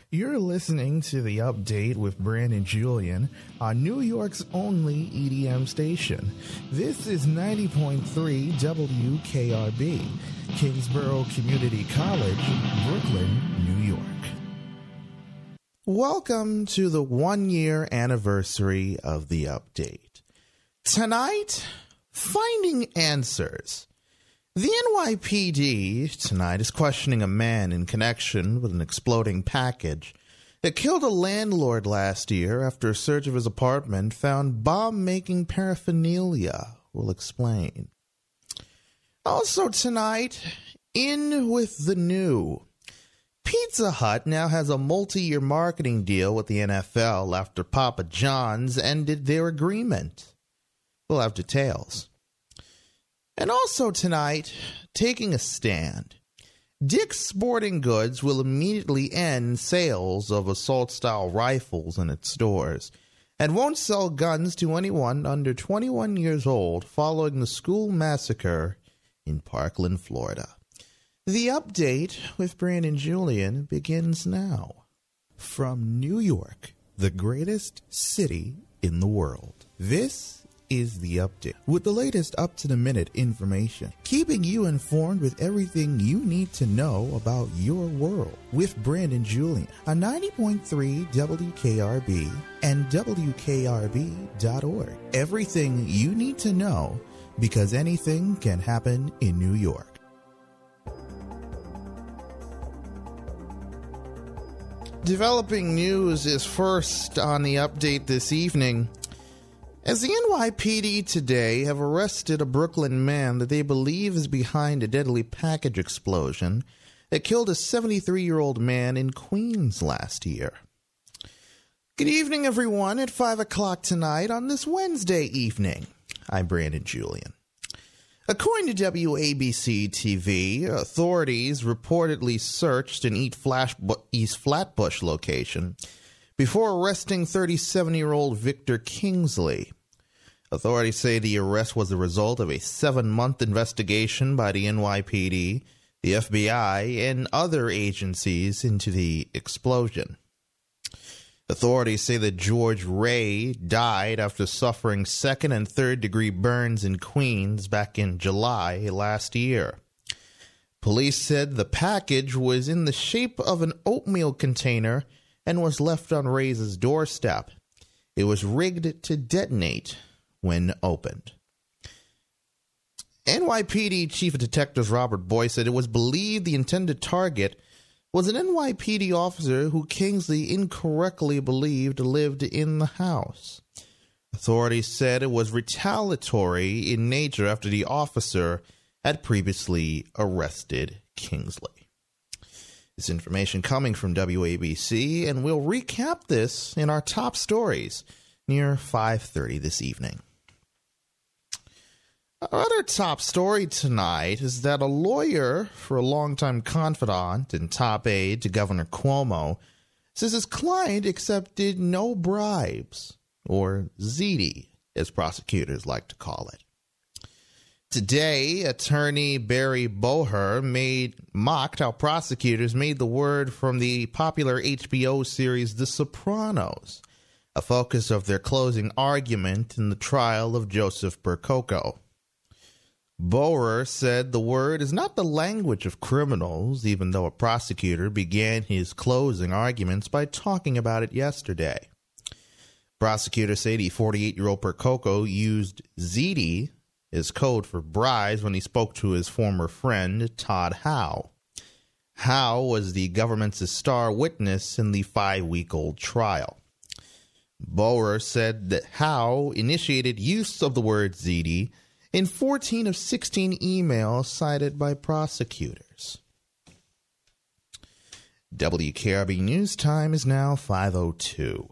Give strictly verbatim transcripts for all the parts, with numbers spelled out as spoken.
You're listening to The Update with Brandon Julian on New York's only E D M station. This is ninety point three W K R B, Kingsborough Community College, Brooklyn, New York. Welcome to the one-year anniversary of The Update. Tonight, finding answers. The N Y P D tonight is questioning a man in connection with an exploding package that killed a landlord last year after a search of his apartment found bomb-making paraphernalia. We'll explain. Also tonight, in with the new. Pizza Hut now has a multi-year marketing deal with the N F L after Papa John's ended their agreement. We'll have details. And also tonight, taking a stand. Dick's Sporting Goods will immediately end sales of assault-style rifles in its stores and won't sell guns to anyone under twenty-one years old following the school massacre in Parkland, Florida. The Update with Brandon Julian begins now. From New York, the greatest city in the world, this is The Update, with the latest up-to-the-minute information, keeping you informed with everything you need to know about your world, with Brandon Julian on ninety point three W K R B and W K R B dot org. Everything you need to know, because anything can happen in New York. Developing news is first on The Update this evening, as the N Y P D today have arrested a Brooklyn man that they believe is behind a deadly package explosion that killed a seventy-three-year-old man in Queens last year. Good evening, everyone, at five o'clock tonight on this Wednesday evening. I'm Brandon Julian. According to W A B C T V, authorities reportedly searched an East Flatbush location before arresting thirty-seven-year-old Victor Kingsley. Authorities say the arrest was the result of a seven-month investigation by the N Y P D, the F B I, and other agencies into the explosion. Authorities say that George Ray died after suffering second- and third-degree burns in Queens back in July last year. Police said the package was in the shape of an oatmeal container and was left on Ray's doorstep. It was rigged to detonate when opened. N Y P D Chief of Detectives Robert Boyce said it was believed the intended target was an N Y P D officer who Kingsley incorrectly believed lived in the house. Authorities said it was retaliatory in nature after the officer had previously arrested Kingsley. This information coming from W A B C, and we'll recap this in our top stories near five thirty this evening. Our other top story tonight is that a lawyer for a longtime confidant and top aide to Governor Cuomo says his client accepted no bribes, or Z D, as prosecutors like to call it. Today, attorney Barry Boher made mocked how prosecutors made the word from the popular H B O series The Sopranos a focus of their closing argument in the trial of Joseph Percoco. Boher said the word is not the language of criminals, even though a prosecutor began his closing arguments by talking about it yesterday. Prosecutors say the forty-eight-year-old Percoco used Z D as code for bribes when he spoke to his former friend, Todd Howe. Howe was the government's star witness in the five-week-old trial. Boher said that Howe initiated use of the word Z D in fourteen of sixteen emails cited by prosecutors. W K R B News Time is now five oh two.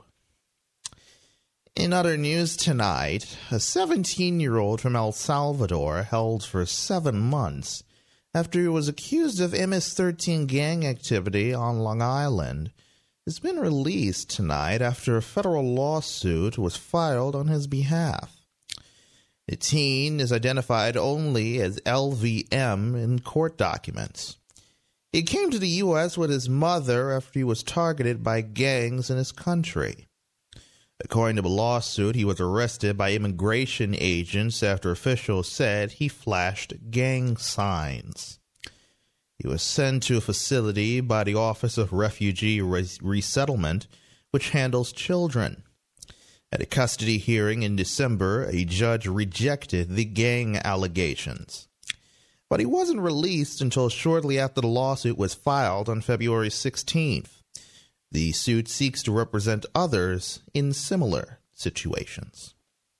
In other news tonight, a seventeen-year-old from El Salvador held for seven months after he was accused of M S thirteen gang activity on Long Island has been released tonight after a federal lawsuit was filed on his behalf. The teen is identified only as L V M in court documents. He came to the U S with his mother after he was targeted by gangs in his country. According to the lawsuit, he was arrested by immigration agents after officials said he flashed gang signs. He was sent to a facility by the Office of Refugee Resettlement, which handles children. At a custody hearing in December, a judge rejected the gang allegations. But he wasn't released until shortly after the lawsuit was filed on February sixteenth. The suit seeks to represent others in similar situations.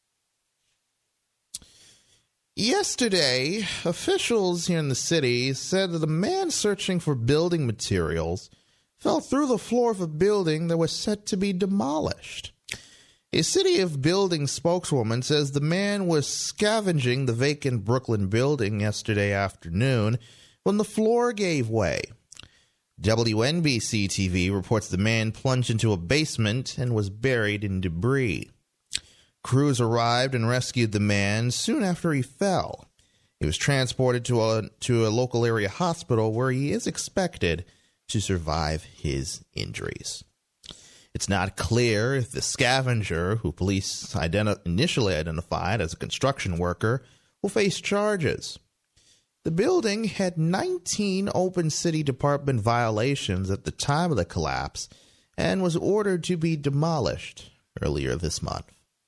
Yesterday, officials here in the city said that a man searching for building materials fell through the floor of a building that was set to be demolished. A City of Building spokeswoman says the man was scavenging the vacant Brooklyn building yesterday afternoon when the floor gave way. W N B C T V reports the man plunged into a basement and was buried in debris. Crews arrived and rescued the man soon after he fell. He was transported to a, to a local area hospital where he is expected to survive his injuries. It's not clear if the scavenger, who police identi- initially identified as a construction worker, will face charges. The building had nineteen open city department violations at the time of the collapse and was ordered to be demolished earlier this month.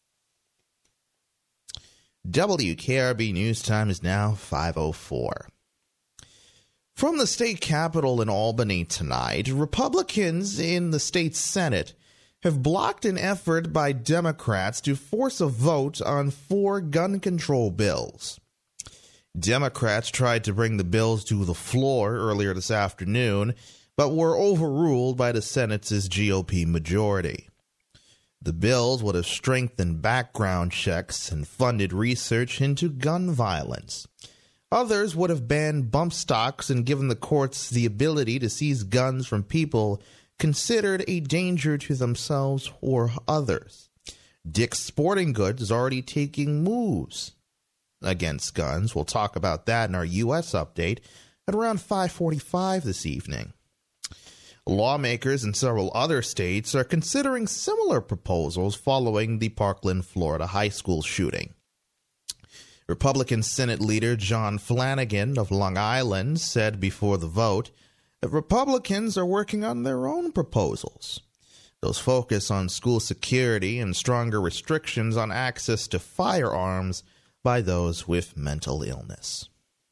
W K R B News Time is now five oh four. From the state capitol in Albany tonight, Republicans in the state Senate have blocked an effort by Democrats to force a vote on four gun control bills. Democrats tried to bring the bills to the floor earlier this afternoon, but were overruled by the Senate's G O P majority. The bills would have strengthened background checks and funded research into gun violence. Others would have banned bump stocks and given the courts the ability to seize guns from people considered a danger to themselves or others. Dick's Sporting Goods is already taking moves against guns. We'll talk about that in our U S update at around five forty-five this evening. Lawmakers in several other states are considering similar proposals following the Parkland, Florida high school shooting. Republican Senate Leader John Flanagan of Long Island said before the vote that Republicans are working on their own proposals. Those focus on school security and stronger restrictions on access to firearms by those with mental illness.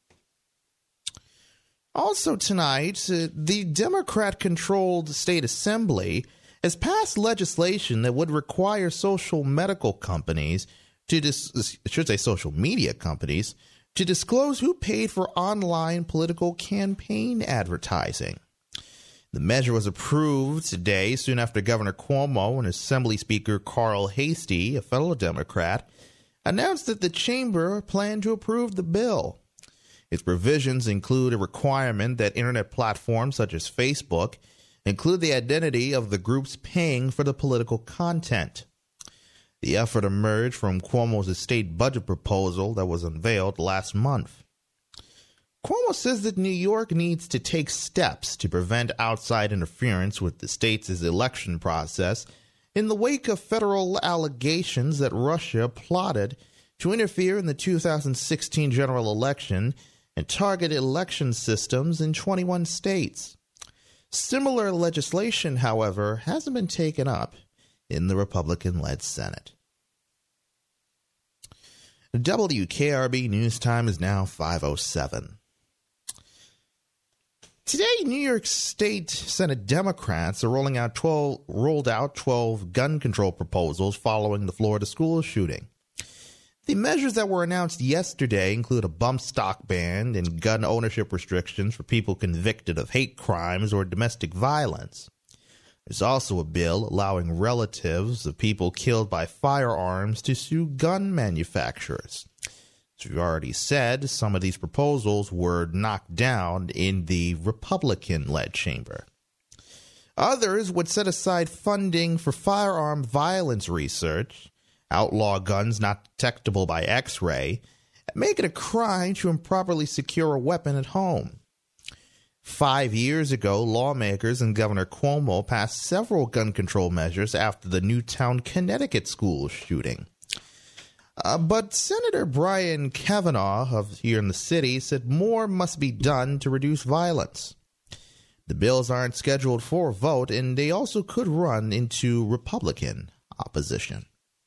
Also tonight, uh, the Democrat-controlled state assembly has passed legislation that would require social medical companies to dis- I should say social media companies to disclose who paid for online political campaign advertising. The measure was approved today soon after Governor Cuomo and Assembly Speaker Carl Heastie, a fellow Democrat, announced that the chamber planned to approve the bill. Its provisions include a requirement that internet platforms such as Facebook include the identity of the groups paying for the political content. The effort emerged from Cuomo's state budget proposal that was unveiled last month. Cuomo says that New York needs to take steps to prevent outside interference with the state's election process in the wake of federal allegations that Russia plotted to interfere in the two thousand sixteen general election and target election systems in twenty-one states. Similar legislation, however, hasn't been taken up in the Republican-led Senate. W K R B News Time is now five oh seven. Today, New York State Senate Democrats are rolling out twelve rolled out twelve gun control proposals following the Florida school shooting. The measures that were announced yesterday include a bump stock ban and gun ownership restrictions for people convicted of hate crimes or domestic violence. There's also a bill allowing relatives of people killed by firearms to sue gun manufacturers. As we've already said, some of these proposals were knocked down in the Republican-led chamber. Others would set aside funding for firearm violence research, outlaw guns not detectable by X-ray, and make it a crime to improperly secure a weapon at home. Five years ago, lawmakers and Governor Cuomo passed several gun control measures after the Newtown, Connecticut school shooting. Uh, but Senator Brian Kavanaugh of here in the city said more must be done to reduce violence. The bills aren't scheduled for a vote, and they also could run into Republican opposition.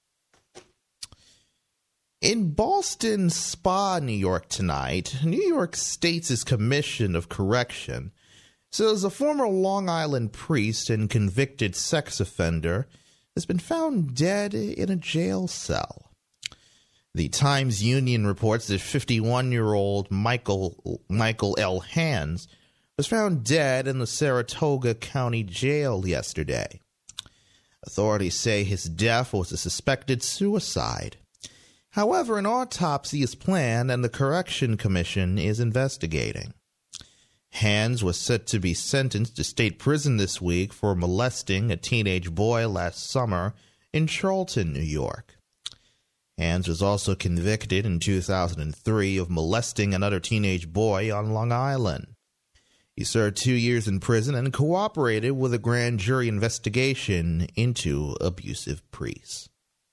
In Ballston Spa, New York tonight, New York State's Commission of Correction says a former Long Island priest and convicted sex offender has been found dead in a jail cell. The Times-Union reports that fifty-one-year-old Michael Michael L. Hands was found dead in the Saratoga County Jail yesterday. Authorities say his death was a suspected suicide. However, an autopsy is planned and the Correction Commission is investigating. Hands was set to be sentenced to state prison this week for molesting a teenage boy last summer in Charlton, New York. Hands was also convicted in two thousand three of molesting another teenage boy on Long Island. He served two years in prison and cooperated with a grand jury investigation into abusive priests.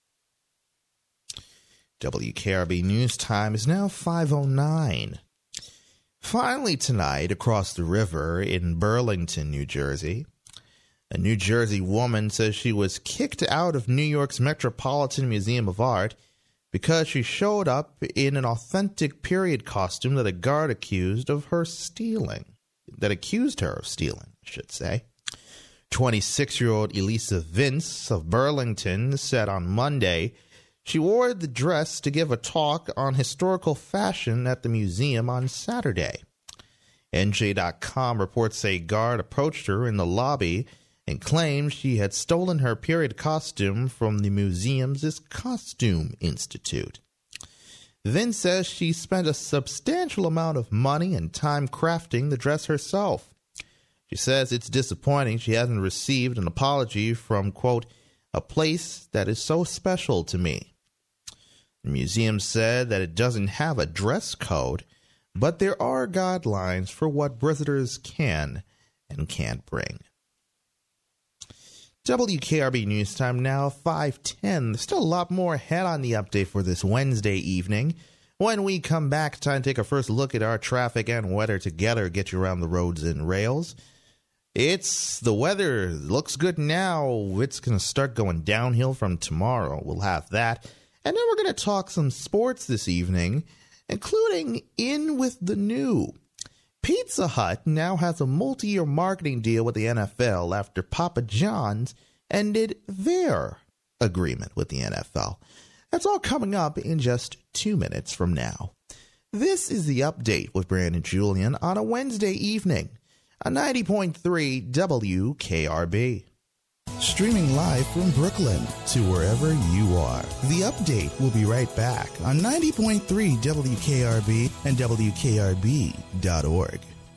W K R B News Time is now five oh nine. Finally tonight, across the river in Burlington, New Jersey, a New Jersey woman says she was kicked out of New York's Metropolitan Museum of Art because she showed up in an authentic period costume that a guard accused of her stealing. That accused her of stealing, I should say. twenty-six-year-old Elisa Vince of Burlington said on Monday she wore the dress to give a talk on historical fashion at the museum on Saturday. N J dot com reports a guard approached her in the lobby and claimed she had stolen her period costume from the museum's Costume Institute. Vince says she spent a substantial amount of money and time crafting the dress herself. She says it's disappointing she hasn't received an apology from, quote, a place that is so special to me. The museum said that it doesn't have a dress code, but there are guidelines for what visitors can and can't bring. W K R B News Time now, five ten. There's still a lot more ahead on the update for this Wednesday evening. When we come back, time to take a first look at our traffic and weather together, get you around the roads and rails. It's the weather looks good now. It's going to start going downhill from tomorrow. We'll have that. And then we're going to talk some sports this evening, including In with the New. Pizza Hut now has a multi-year marketing deal with the N F L after Papa John's ended their agreement with the N F L. That's all coming up in just two minutes from now. This is the update with Brandon Julian on a Wednesday evening on ninety point three W K R B. Streaming live from Brooklyn to wherever you are. The update will be right back on ninety point three W K R B and W K R B dot org.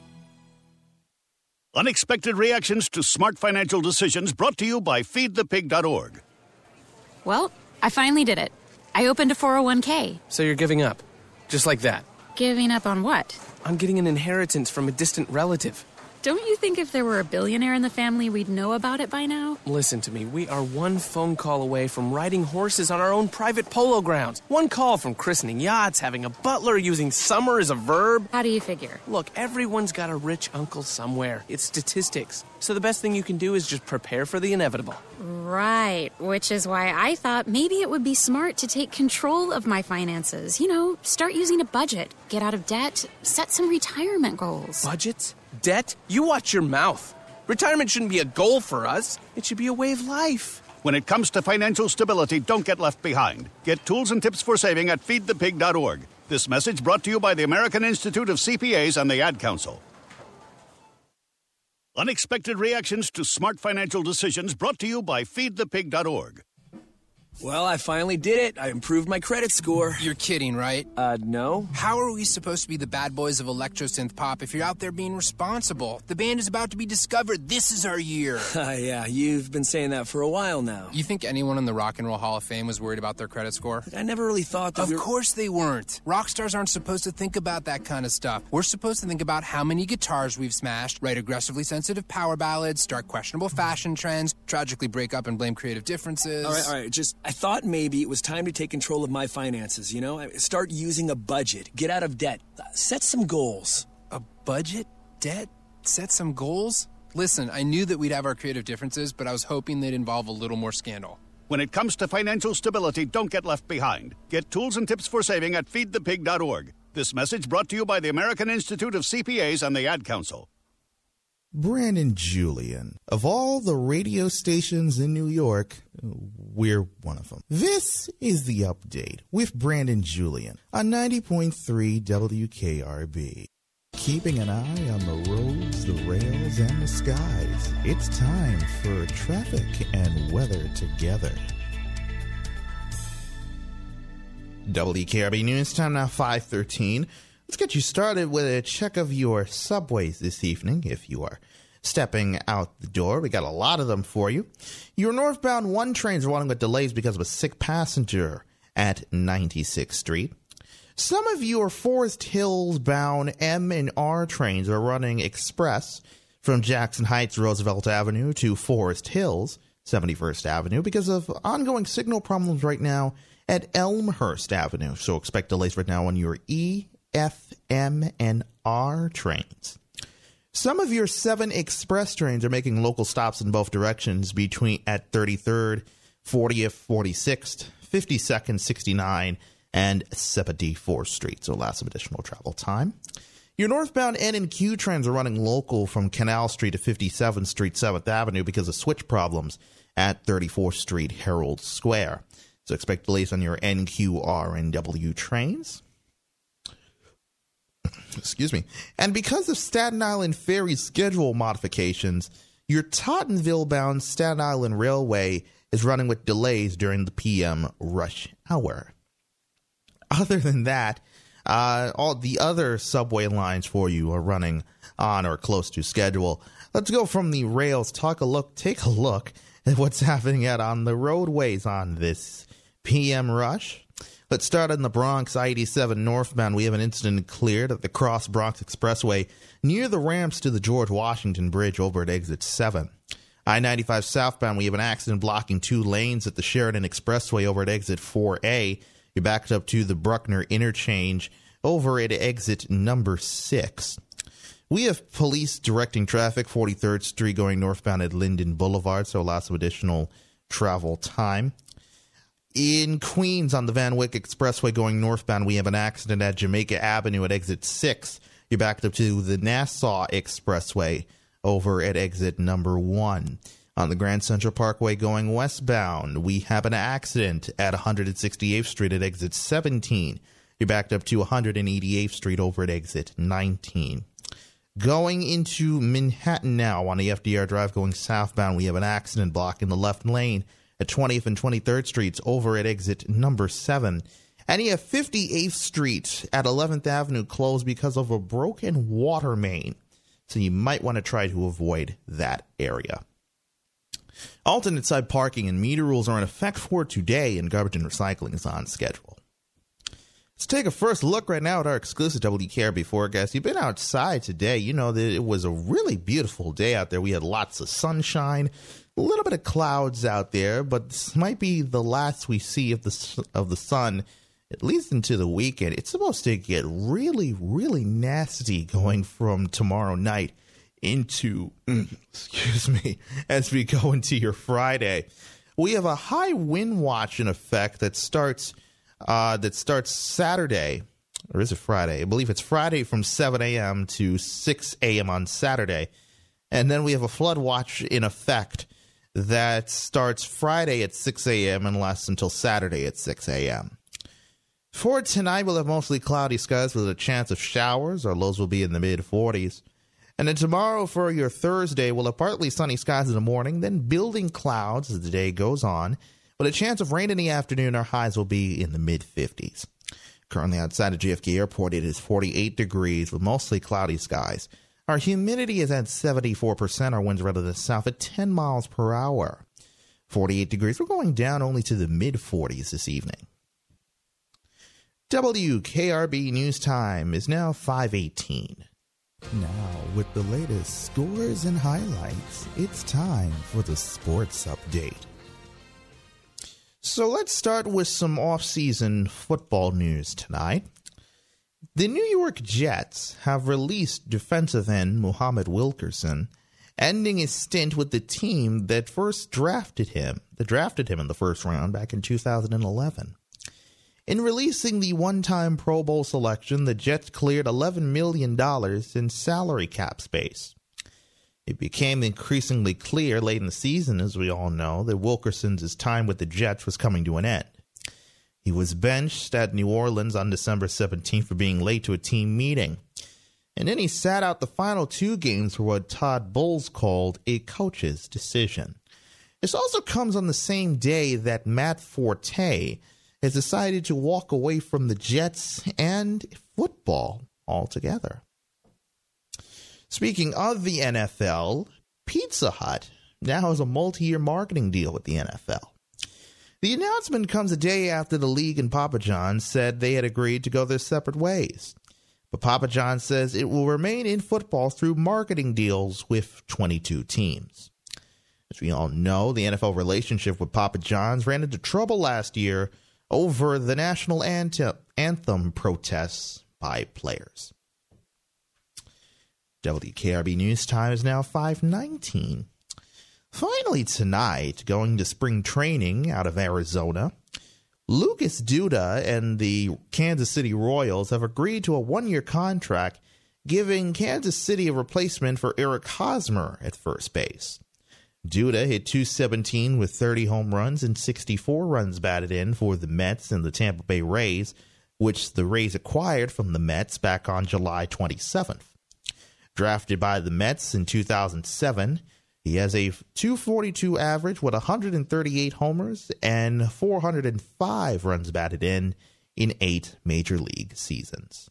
Unexpected reactions to smart financial decisions brought to you by feed the pig dot org. Well, I finally did it. I opened a four oh one k. So you're giving up? Just like that? Giving up on what? On getting an inheritance from a distant relative. Don't you think if there were a billionaire in the family, we'd know about it by now? Listen to me. We are one phone call away from riding horses on our own private polo grounds. One call from christening yachts, having a butler, using summer as a verb. How do you figure? Look, everyone's got a rich uncle somewhere. It's statistics. So the best thing you can do is just prepare for the inevitable. Right, which is why I thought maybe it would be smart to take control of my finances. You know, start using a budget, get out of debt, set some retirement goals. Budgets? Debt? You watch your mouth. Retirement shouldn't be a goal for us. It should be a way of life. When it comes to financial stability, don't get left behind. Get tools and tips for saving at feed the pig dot org. This message brought to you by the American Institute of C P As and the Ad Council. Unexpected reactions to smart financial decisions brought to you by feed the pig dot org. Well, I finally did it. I improved my credit score. You're kidding, right? Uh, no. How are we supposed to be the bad boys of electro-synth pop if you're out there being responsible? The band is about to be discovered. This is our year. Uh, yeah, you've been saying that for a while now. You think anyone in the Rock and Roll Hall of Fame was worried about their credit score? I never really thought that Of we were... course they weren't. Rock stars aren't supposed to think about that kind of stuff. We're supposed to think about how many guitars we've smashed, write aggressively sensitive power ballads, start questionable fashion trends, tragically break up and blame creative differences. All right, all right, just, I thought maybe it was time to take control of my finances, you know? Start using a budget, get out of debt, set some goals. A budget? Debt? Set some goals? Listen, I knew that we'd have our creative differences, but I was hoping they'd involve a little more scandal. When it comes to financial stability, don't get left behind. Get tools and tips for saving at feed the pig dot org. This message brought to you by the American Institute of C P As and the Ad Council. Brandon Julian. Of all the radio stations in New York, we're one of them. This is The Update with Brandon Julian on ninety point three W K R B. Keeping an eye on the roads, the rails, and the skies. It's time for traffic and weather together. W K R B News time now five thirteen. Let's get you started with a check of your subways this evening if you are stepping out the door. We got a lot of them for you. Your northbound one trains are running with delays because of a sick passenger at ninety-sixth Street. Some of your Forest Hills bound M and R trains are running express from Jackson Heights, Roosevelt Avenue to Forest Hills, seventy-first Avenue, because of ongoing signal problems right now at Elmhurst Avenue. So expect delays right now on your E, F, M, and R trains. Some of your seven express trains are making local stops in both directions between at thirty-third, fortieth, forty-sixth, fifty-second, sixty-ninth, and seventy-fourth Street, so lots of additional travel time. Your northbound N and Q trains are running local from Canal Street to fifty-seventh Street, seventh Avenue because of switch problems at thirty-fourth Street, Herald Square. So expect delays on your N, Q, R, and W trains. Excuse me. And because of Staten Island Ferry schedule modifications, your Tottenville-bound Staten Island Railway is running with delays during the P M rush hour. Other than that, uh, all the other subway lines for you are running on or close to schedule. Let's go from the rails, talk a look, take a look at what's happening out on the roadways on this P M rush. Let's start in the Bronx, I eighty-seven northbound. We have an incident cleared at the Cross Bronx Expressway near the ramps to the George Washington Bridge over at exit seven. I ninety-five southbound, we have an accident blocking two lanes at the Sheridan Expressway over at exit four A. You're backed up to the Bruckner interchange over at exit number six. We have police directing traffic, forty-third Street going northbound at Linden Boulevard, so lots of additional travel time. In Queens on the Van Wyck Expressway going northbound, we have an accident at Jamaica Avenue at exit six. You're backed up to the Nassau Expressway over at exit number one. On the Grand Central Parkway going westbound, we have an accident at one hundred sixty-eighth Street at exit seventeen. You're backed up to one hundred eighty-eighth Street over at exit nineteen. Going into Manhattan now on the F D R Drive going southbound, we have an accident blocking the left lane at twentieth and twenty-third Streets over at exit number seven. And you have fifty-eighth Street at eleventh Avenue closed because of a broken water main. So you might want to try to avoid that area. Alternate side parking and meter rules are in effect for today, and garbage and recycling is on schedule. Let's take a first look right now at our exclusive W K R B forecast. You've been outside today. You know that it was a really beautiful day out there. We had lots of sunshine, a little bit of clouds out there, but this might be the last we see of the of the sun, at least into the weekend. It's supposed to get really, really nasty going from tomorrow night into, excuse me, as we go into your Friday. We have a high wind watch in effect that starts uh, that starts Saturday, or is it Friday? I believe it's Friday from seven a.m. to six a.m. on Saturday. And then we have a flood watch in effect that starts Friday at six a.m. and lasts until Saturday at six a.m. For tonight, we'll have mostly cloudy skies with a chance of showers. Our lows will be in the mid forties. And then tomorrow for your Thursday, we'll have partly sunny skies in the morning, then building clouds as the day goes on, with a chance of rain in the afternoon. Our highs will be in the mid-fifties. Currently outside of J F K Airport, it is forty-eight degrees with mostly cloudy skies. Our humidity is at seventy-four percent. Our winds are out of the south at ten miles per hour. forty-eight degrees. We're going down only to the mid-forties this evening. W K R B News Time is now five eighteen. Now, with the latest scores and highlights, it's time for the Sports Update. So let's start with some off-season football news tonight. The New York Jets have released defensive end Muhammad Wilkerson, ending his stint with the team that first drafted him, that drafted him in the first round back in two thousand eleven. In releasing the one-time Pro Bowl selection, the Jets cleared eleven million dollars in salary cap space. It became increasingly clear late in the season, as we all know, that Wilkerson's time with the Jets was coming to an end. He was benched at New Orleans on December seventeenth for being late to a team meeting. And then he sat out the final two games for what Todd Bowles called a coach's decision. This also comes on the same day that Matt Forte has decided to walk away from the Jets and football altogether. Speaking of the N F L, Pizza Hut now has a multi-year marketing deal with the N F L. The announcement comes a day after the league and Papa John's said they had agreed to go their separate ways. But Papa John says it will remain in football through marketing deals with twenty-two teams. As we all know, the N F L relationship with Papa John's ran into trouble last year over the national anthem protests by players. W K R B News Time is now five nineteen. Finally tonight, going to spring training out of Arizona, Lucas Duda and the Kansas City Royals have agreed to a one-year contract, giving Kansas City a replacement for Eric Hosmer at first base. Duda hit two seventeen with thirty home runs and sixty-four runs batted in for the Mets and the Tampa Bay Rays, which the Rays acquired from the Mets back on July twenty-seventh. Drafted by the Mets in two thousand seven, he has a two forty-two average with one hundred thirty-eight homers and four hundred five runs batted in in eight major league seasons.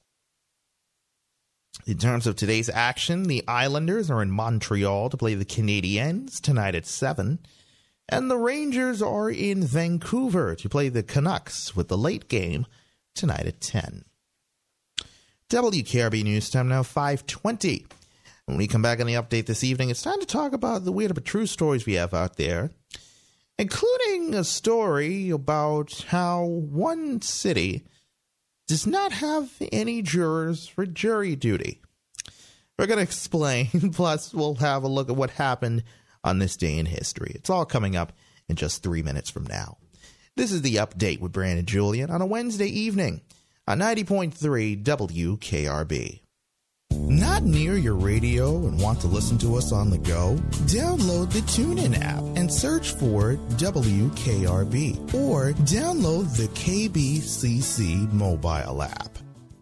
In terms of today's action, the Islanders are in Montreal to play the Canadiens tonight at seven, and the Rangers are in Vancouver to play the Canucks with the late game tonight at ten. W K R B News Time now five twenty. When we come back on the update this evening, it's time to talk about the weird but true stories we have out there, including a story about how one city does not have any jurors for jury duty. We're going to explain, plus we'll have a look at what happened on this day in history. It's all coming up in just three minutes from now. This is the Update with Brandon Julian on a Wednesday evening on ninety point three W K R B. Not near your radio and want to listen to us on the go? Download the TuneIn app and search for W K R B or download the K B C C mobile app.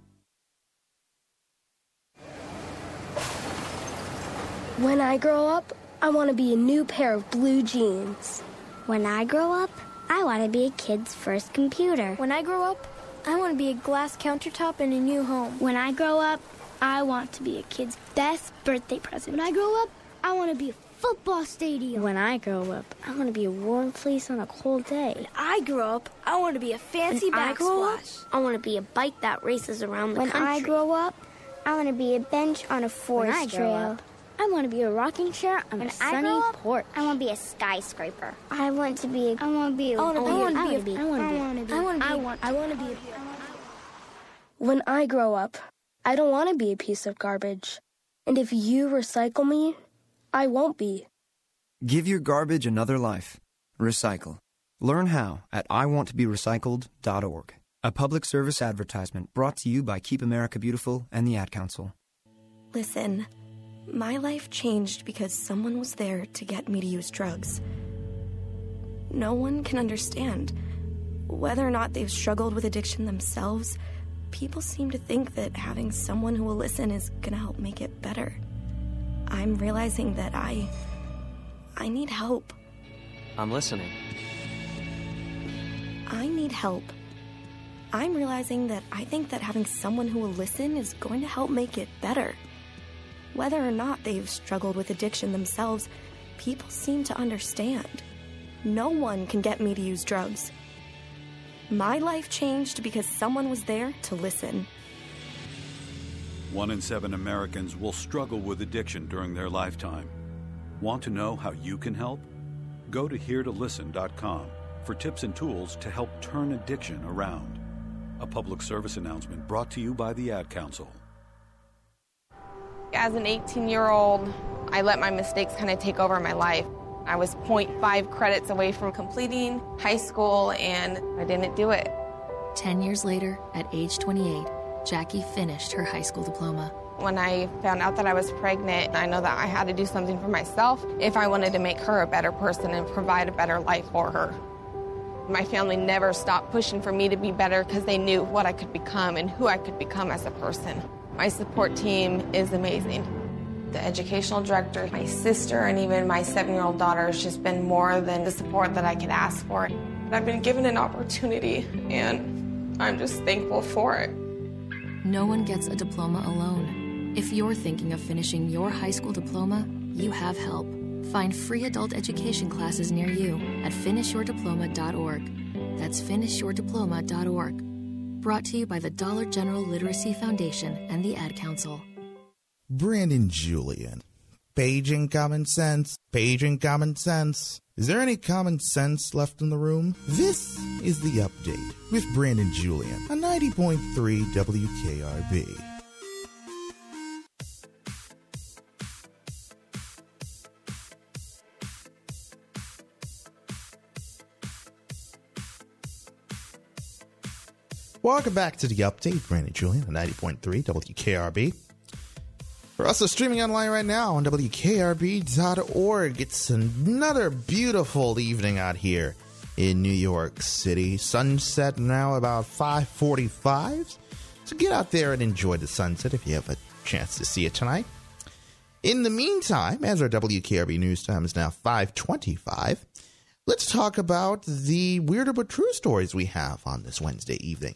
When I grow up, I want to be a new pair of blue jeans. When I grow up, I want to be a kid's first computer. When I grow up, I want to be a glass countertop in a new home. When I grow up, I want to be a kid's best birthday present. When I grow up, I want to be a football stadium. When I grow up, I want to be a warm fleece on a cold day. When I grow up, I want to be a fancy when I grow up, backsplash. I want to be a bike that races around the when country. When I grow up, I want to be a bench on a forest when I trail. Grow up, I want to be a rocking chair on when a sunny up, porch. I want to be a skyscraper. I want to be. A, I want to be. A, I want to be. I want to be. I want to be. I want to be. I want to be. I want. I want to be. When I grow up, I don't want to be a piece of garbage. And if you recycle me, I won't be. Give your garbage another life. Recycle. Learn how at I want to be recycled dot org. A public service advertisement brought to you by Keep America Beautiful and the Ad Council. Listen, my life changed because someone was there to get me to use drugs. No one can understand. Whether or not they've struggled with addiction themselves, people seem to think that having someone who will listen is gonna help make it better. I'm realizing that I... I need help. I'm listening. I need help. I'm realizing that I think that having someone who will listen is going to help make it better. Whether or not they've struggled with addiction themselves, people seem to understand. No one can get me to use drugs. My life changed because someone was there to listen. One in seven Americans will struggle with addiction during their lifetime. Want to know how you can help? Go to here to listen dot com for tips and tools to help turn addiction around. A public service announcement brought to you by the Ad Council. As an eighteen-year-old, I let my mistakes kind of take over my life. I was zero point five credits away from completing high school, and I didn't do it. Ten years later, at age twenty-eight, Jackie finished her high school diploma. When I found out that I was pregnant, I know that I had to do something for myself if I wanted to make her a better person and provide a better life for her. My family never stopped pushing for me to be better because they knew what I could become and who I could become as a person. My support team is amazing. The educational director, my sister, and even my seven-year-old daughter has just been more than the support that I could ask for. I've been given an opportunity, and I'm just thankful for it. No one gets a diploma alone. If you're thinking of finishing your high school diploma, you have help. Find free adult education classes near you at finish your diploma dot org. That's finish your diploma dot org. Brought to you by the Dollar General Literacy Foundation and the Ad Council. Brandon Julian. Paging common sense. Paging common sense. Is there any common sense left in the room? This is The Update with Brandon Julian on ninety point three W K R B. Welcome back to The Update. Brandon Julian on ninety point three W K R B. We're also streaming online right now on W K R B dot org. It's another beautiful evening out here in New York City. Sunset now about five forty-five. So get out there and enjoy the sunset if you have a chance to see it tonight. In the meantime, as our W K R B news time is now five twenty-five, let's talk about the weirder but true stories we have on this Wednesday evening.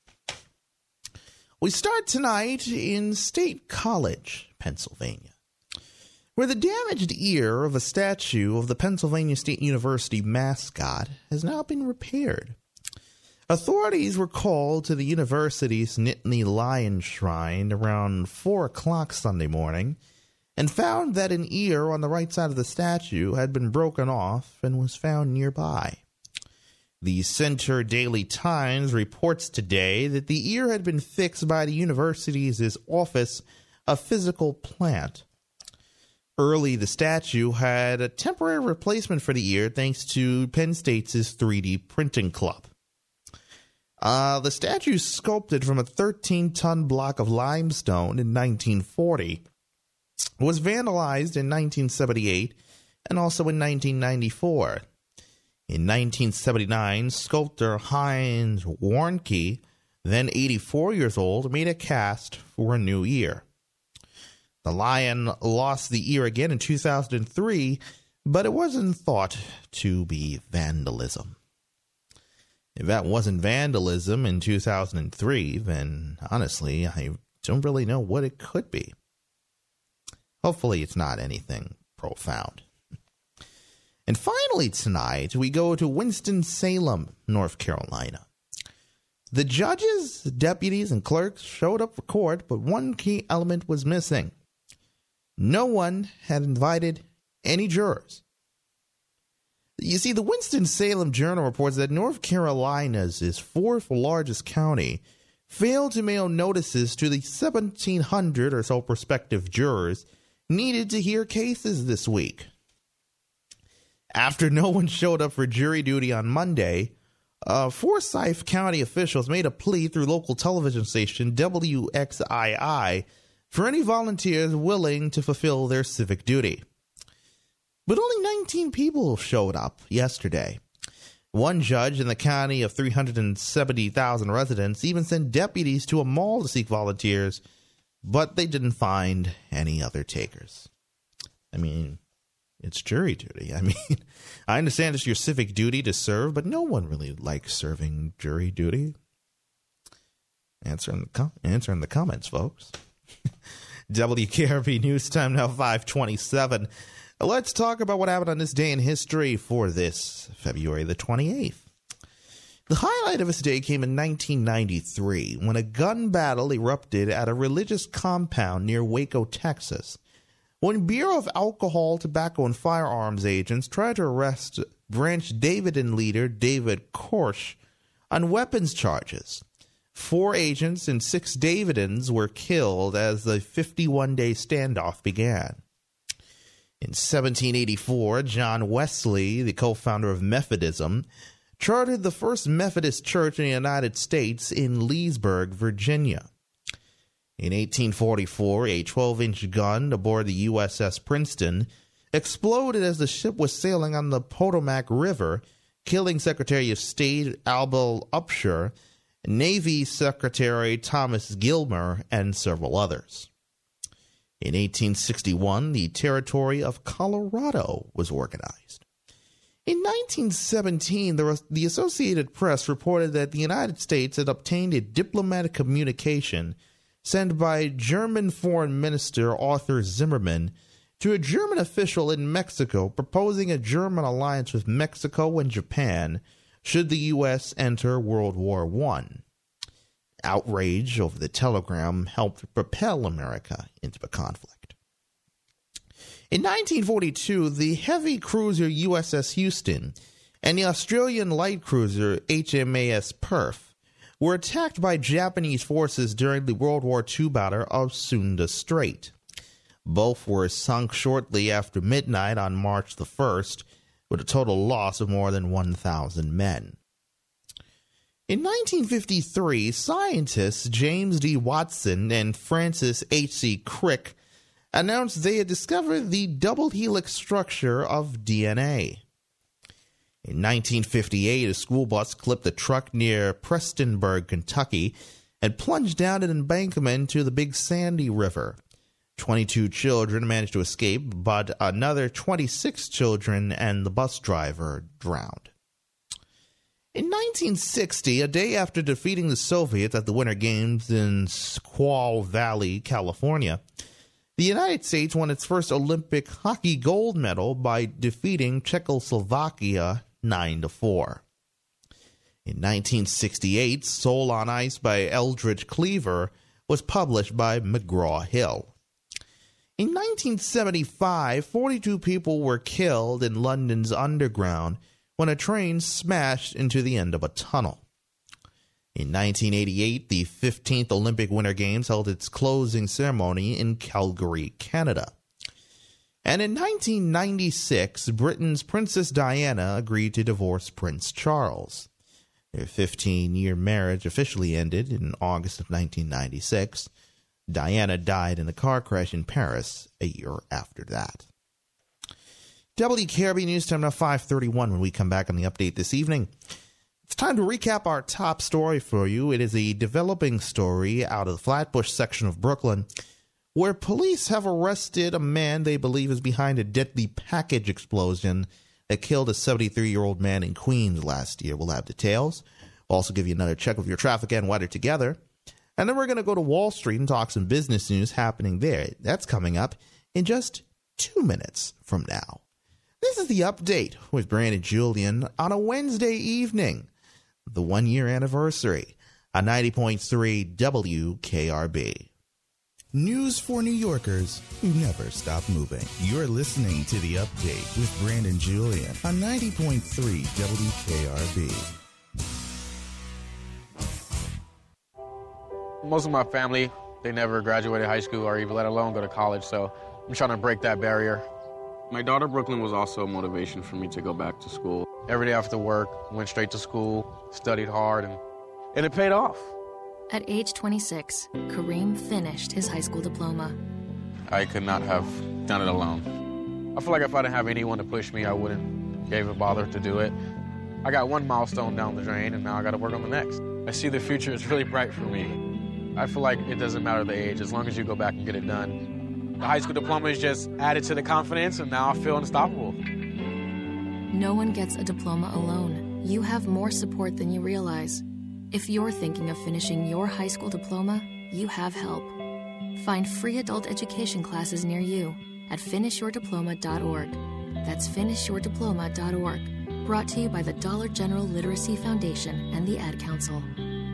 We start tonight in State College, Pennsylvania, where the damaged ear of a statue of the Pennsylvania State University mascot has now been repaired. Authorities were called to the university's Nittany Lion Shrine around four o'clock Sunday morning and found that an ear on the right side of the statue had been broken off and was found nearby. The Center Daily Times reports today that the ear had been fixed by the university's Office of Physical Plant. Early, the statue had a temporary replacement for the ear thanks to Penn State's three D printing club. Uh, the statue, sculpted from a thirteen-ton block of limestone in nineteen forty, was vandalized in nineteen seventy-eight and also in nineteen ninety-four. In nineteen seventy-nine, sculptor Heinz Warnke, then eighty-four years old, made a cast for a new ear. The lion lost the ear again in two thousand three, but it wasn't thought to be vandalism. If that wasn't vandalism in two thousand three, then honestly, I don't really know what it could be. Hopefully it's not anything profound. And finally tonight, we go to Winston-Salem, North Carolina. The judges, deputies, and clerks showed up for court, but one key element was missing. No one had invited any jurors. You see, the Winston-Salem Journal reports that North Carolina's fourth largest county failed to mail notices to the seventeen hundred or so prospective jurors needed to hear cases this week. After no one showed up for jury duty on Monday, uh, Forsyth County officials made a plea through local television station W X I I for any volunteers willing to fulfill their civic duty. But only nineteen people showed up yesterday. One judge in the county of three hundred seventy thousand residents even sent deputies to a mall to seek volunteers, but they didn't find any other takers. I mean, It's jury duty. I mean, I understand it's your civic duty to serve, but no one really likes serving jury duty. Answer in the, com- answer in the comments, folks. W K R B News Time now five twenty-seven. Let's talk about what happened on this day in history for this February the twenty-eighth. The highlight of this day came in nineteen ninety-three when a gun battle erupted at a religious compound near Waco, Texas. When Bureau of Alcohol, Tobacco, and Firearms agents tried to arrest Branch Davidian leader David Koresh on weapons charges, four agents and six Davidians were killed as the fifty-one-day standoff began. In seventeen eighty-four, John Wesley, the co-founder of Methodism, chartered the first Methodist church in the United States in Leesburg, Virginia. In eighteen forty-four, a twelve-inch gun aboard the U S S Princeton exploded as the ship was sailing on the Potomac River, killing Secretary of State Albert Upshur, Navy Secretary Thomas Gilmer, and several others. In eighteen sixty-one, the territory of Colorado was organized. In nineteen seventeen, the, the Associated Press reported that the United States had obtained a diplomatic communication sent by German Foreign Minister Arthur Zimmermann to a German official in Mexico proposing a German alliance with Mexico and Japan should the U S enter World War One. Outrage over the telegram helped propel America into the conflict. In nineteen forty-two, the heavy cruiser U S S Houston and the Australian light cruiser H M A S Perth were attacked by Japanese forces during the World War Two battle of Sunda Strait. Both were sunk shortly after midnight on March the first, with a total loss of more than one thousand men. In nineteen fifty-three, scientists James D. Watson and Francis H C Crick announced they had discovered the double helix structure of D N A. In nineteen fifty-eight, a school bus clipped a truck near Prestonburg, Kentucky, and plunged down an embankment to the Big Sandy River. twenty-two children managed to escape, but another twenty-six children and the bus driver drowned. In nineteen sixty, a day after defeating the Soviets at the Winter Games in Squaw Valley, California, the United States won its first Olympic hockey gold medal by defeating Czechoslovakia nine to four. In nineteen sixty-eight, Soul on Ice by Eldridge Cleaver was published by McGraw-Hill. In nineteen seventy-five, forty-two people were killed in London's Underground when a train smashed into the end of a tunnel. In nineteen eighty-eight, the fifteenth Olympic Winter Games held its closing ceremony in Calgary, Canada. And in nineteen ninety-six, Britain's Princess Diana agreed to divorce Prince Charles. Their fifteen-year marriage officially ended in August of nineteen ninety-six. Diana died in a car crash in Paris a year after that. W K R B News Time now five thirty-one. When we come back on the update this evening, it's time to recap our top story for you. It is a developing story out of the Flatbush section of Brooklyn, where police have arrested a man they believe is behind a deadly package explosion that killed a seventy-three-year-old man in Queens last year. We'll have details. We'll also give you another check of your traffic and weather together. And then we're going to go to Wall Street and talk some business news happening there. That's coming up in just two minutes from now. This is the update with Brandon Julian on a Wednesday evening, the one-year anniversary on ninety point three W K R B. News for New Yorkers who never stop moving. You're listening to The Update with Brandon Julian on ninety point three W K R B. Most of my family, they never graduated high school or even let alone go to college, so I'm trying to break that barrier. My daughter Brooklyn was also a motivation for me to go back to school. Every day after work, went straight to school, studied hard, and, and it paid off. At age twenty-six, Kareem finished his high school diploma. I could not have done it alone. I feel like if I didn't have anyone to push me, I wouldn't even bother to do it. I got one milestone down the drain, and now I got to work on the next. I see the future is really bright for me. I feel like it doesn't matter the age, as long as you go back and get it done. The high school diploma is just added to the confidence, and now I feel unstoppable. No one gets a diploma alone. You have more support than you realize. If you're thinking of finishing your high school diploma, you have help. Find free adult education classes near you at finish your diploma dot org. That's finish your diploma dot org. Brought to you by the Dollar General Literacy Foundation and the Ad Council.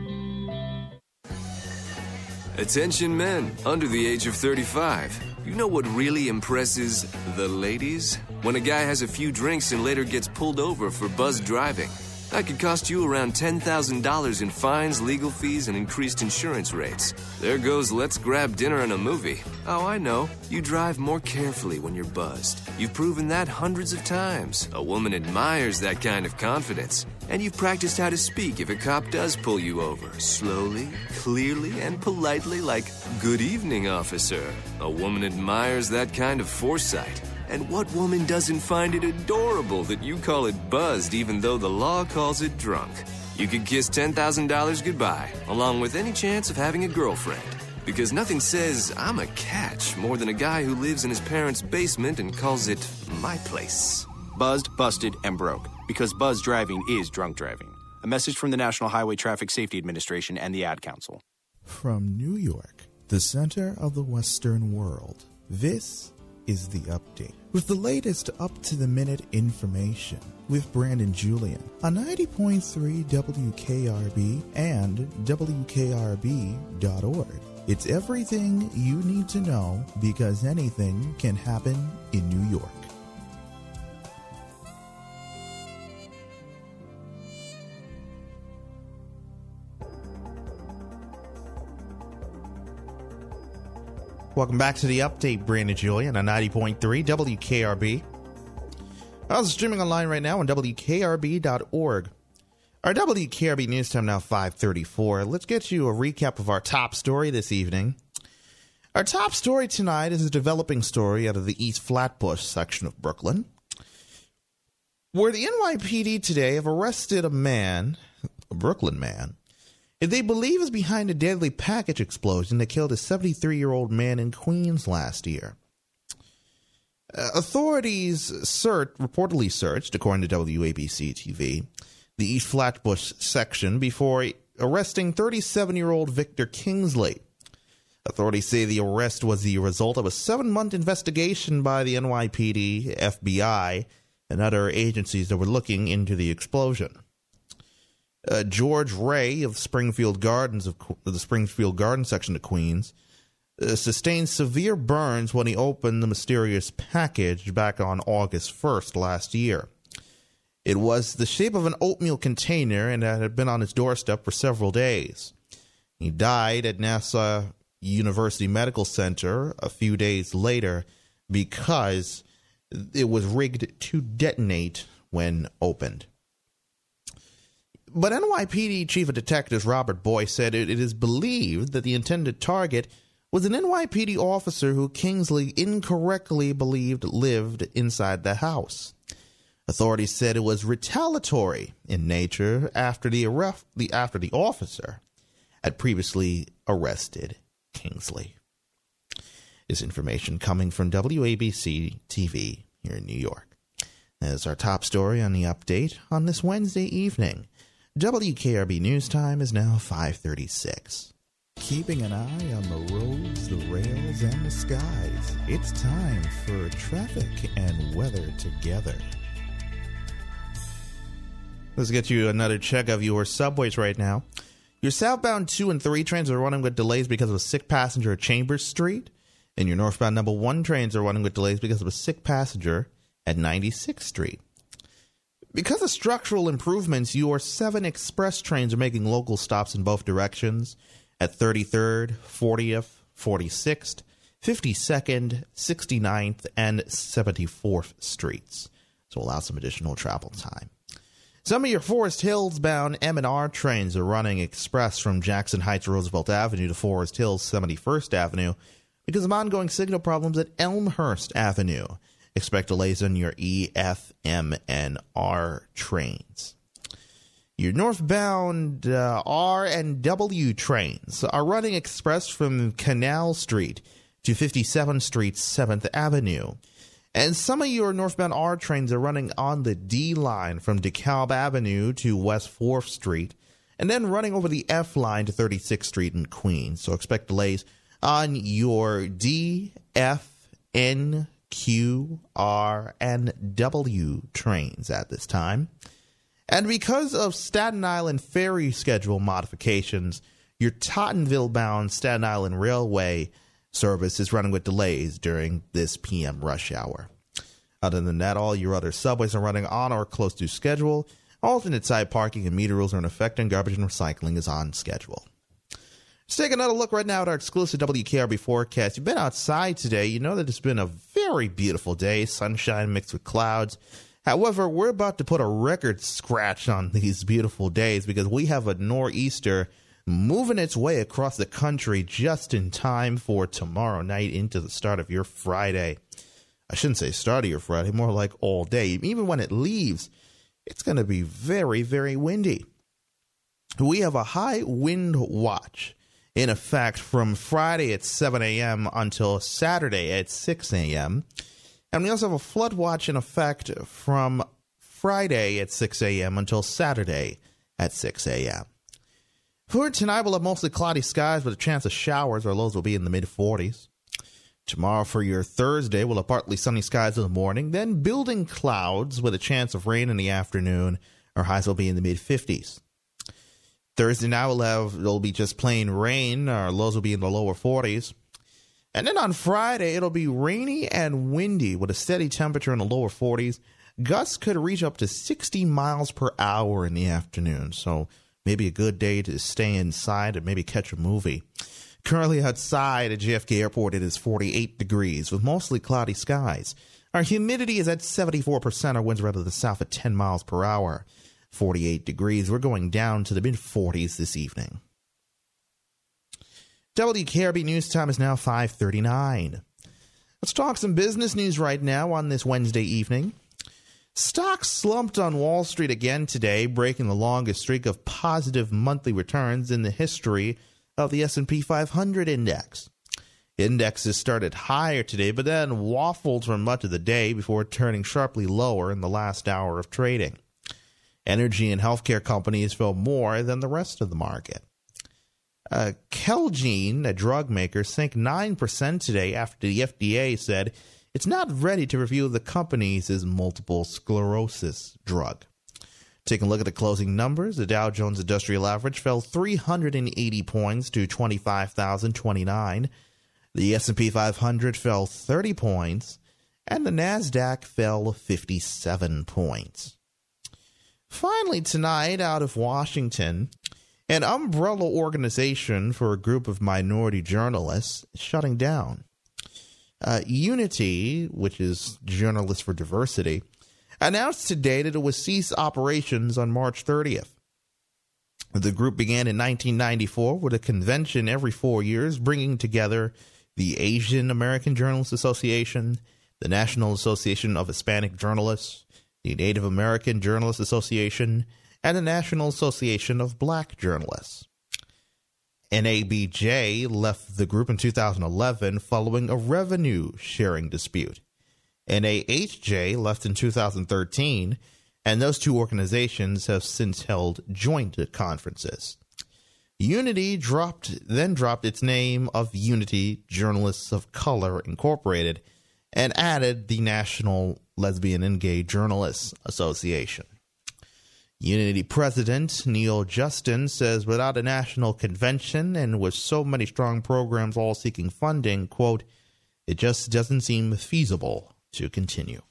Attention men under the age of thirty-five. You know what really impresses the ladies? When a guy has a few drinks and later gets pulled over for buzzed driving. That could cost you around ten thousand dollars in fines, legal fees, and increased insurance rates. There goes let's grab dinner and a movie. Oh, I know. You drive more carefully when you're buzzed. You've proven that hundreds of times. A woman admires that kind of confidence. And you've practiced how to speak if a cop does pull you over. Slowly, clearly, and politely like, "Good evening, officer." A woman admires that kind of foresight. And what woman doesn't find it adorable that you call it buzzed even though the law calls it drunk? You could kiss ten thousand dollars goodbye, along with any chance of having a girlfriend. Because nothing says, "I'm a catch," more than a guy who lives in his parents' basement and calls it my place. Buzzed, busted, and broke. Because buzz driving is drunk driving. A message from the National Highway Traffic Safety Administration and the Ad Council. From New York, the center of the Western world, this is The Update, with the latest up-to-the-minute information with Brandon Julian on ninety point three W K R B and W K R B dot org. It's everything you need to know because anything can happen in New York. Welcome back to The Update. Brandon Julian on ninety point three W K R B. Also streaming online right now on W K R B dot org. Our W K R B news time now five thirty-four. Let's get you a recap of our top story this evening. Our top story tonight is a developing story out of the East Flatbush section of Brooklyn, where the N Y P D today have arrested a man, a Brooklyn man, they believe is behind a deadly package explosion that killed a seventy-three-year-old man in Queens last year. Uh, authorities search, reportedly searched, according to W A B C T V, the East Flatbush section before arresting thirty-seven-year-old Victor Kingsley. Authorities say the arrest was the result of a seven-month investigation by the N Y P D, F B I, and other agencies that were looking into the explosion. Uh, George Ray of Springfield Gardens of the Springfield Garden section of Queens uh, sustained severe burns when he opened the mysterious package back on August first last year. It was the shape of an oatmeal container and it had been on his doorstep for several days. He died at Nassau University Medical Center a few days later because it was rigged to detonate when opened. But N Y P D Chief of Detectives Robert Boyce said it, it is believed that the intended target was an N Y P D officer who Kingsley incorrectly believed lived inside the house. Authorities said it was retaliatory in nature after the, arrest, the, after the officer had previously arrested Kingsley. This information coming from W A B C T V here in New York. That's our top story on The Update on this Wednesday evening. W K R B News Time is now five thirty-six. Keeping an eye on the roads, the rails, and the skies. It's time for traffic and weather together. Let's get you another check of your subways right now. Your southbound two and three trains are running with delays because of a sick passenger at Chambers Street. And your northbound number one trains are running with delays because of a sick passenger at ninety-sixth Street. Because of structural improvements, your seven express trains are making local stops in both directions at thirty-third, fortieth, forty-sixth, fifty-second, sixty-ninth, and seventy-fourth Streets. So allow some additional travel time. Some of your Forest Hills bound M and R trains are running express from Jackson Heights Roosevelt Avenue to Forest Hills seventy-first Avenue because of ongoing signal problems at Elmhurst Avenue. Expect delays on your E, F, M, and R trains. Your northbound uh, R and W trains are running express from Canal Street to fifty-seventh Street, seventh Avenue. And some of your northbound R trains are running on the D line from DeKalb Avenue to West fourth Street, and then running over the F line to thirty-sixth Street in Queens. So expect delays on your D, F, N, Q, R, and W trains at this time. And because of Staten Island ferry schedule modifications, your Tottenville-bound Staten Island Railway service is running with delays during this P M rush hour. Other than that, all your other subways are running on or close to schedule. Alternate side parking and meter rules are in effect, and garbage and recycling is on schedule. Let's take another look right now at our exclusive W K R B forecast. You've been outside today. You know that it's been a very beautiful day, sunshine mixed with clouds. However, we're about to put a record scratch on these beautiful days because we have a nor'easter moving its way across the country just in time for tomorrow night into the start of your Friday. I shouldn't say start of your Friday, more like all day. Even when it leaves, it's going to be very, very windy. We have a high wind watch in effect from Friday at seven a.m. until Saturday at six a.m. And we also have a flood watch in effect from Friday at six a.m. until Saturday at six a.m. For tonight, we'll have mostly cloudy skies with a chance of showers. Our lows will be in the mid forties. Tomorrow for your Thursday, we'll have partly sunny skies in the morning, then building clouds with a chance of rain in the afternoon. Our highs will be in the mid fifties. Thursday night, we'll have, it'll be just plain rain. Our lows will be in the lower forties. And then on Friday, it'll be rainy and windy with a steady temperature in the lower forties. Gusts could reach up to sixty miles per hour in the afternoon, so maybe a good day to stay inside and maybe catch a movie. Currently outside at J F K Airport, it is forty-eight degrees with mostly cloudy skies. Our humidity is at seventy-four percent. Our winds are out of the south at ten miles per hour. forty-eight degrees. We're going down to the mid forties this evening. W K R B News Time is now five thirty-nine. Let's talk some business news right now on this Wednesday evening. Stocks slumped on Wall Street again today, breaking the longest streak of positive monthly returns in the history of the S and P five hundred index. Indexes started higher today, but then waffled for much of the day before turning sharply lower in the last hour of trading. Energy and healthcare companies fell more than the rest of the market. Uh, Celgene, a drug maker, sank nine percent today after the F D A said it's not ready to review the company's multiple sclerosis drug. Taking a look at the closing numbers, the Dow Jones Industrial Average fell three hundred eighty points to twenty-five thousand twenty-nine. The S and P five hundred fell thirty points, and the NASDAQ fell fifty-seven points. Finally tonight, out of Washington, an umbrella organization for a group of minority journalists is shutting down. Uh, Unity, which is Journalists for Diversity, announced today that it would cease operations on March thirtieth. The group began in nineteen ninety-four with a convention every four years, bringing together the Asian American Journalists Association, the National Association of Hispanic Journalists, the Native American Journalists Association, and the National Association of Black Journalists. N A B J left the group in two thousand eleven following a revenue-sharing dispute. N A H J left in two thousand thirteen, and those two organizations have since held joint conferences. Unity dropped then dropped its name of Unity Journalists of Color Incorporated and added the National Lesbian and Gay Journalists Association. Unity President Neil Justin says without a national convention and with so many strong programs all seeking funding, quote, it just doesn't seem feasible to continue.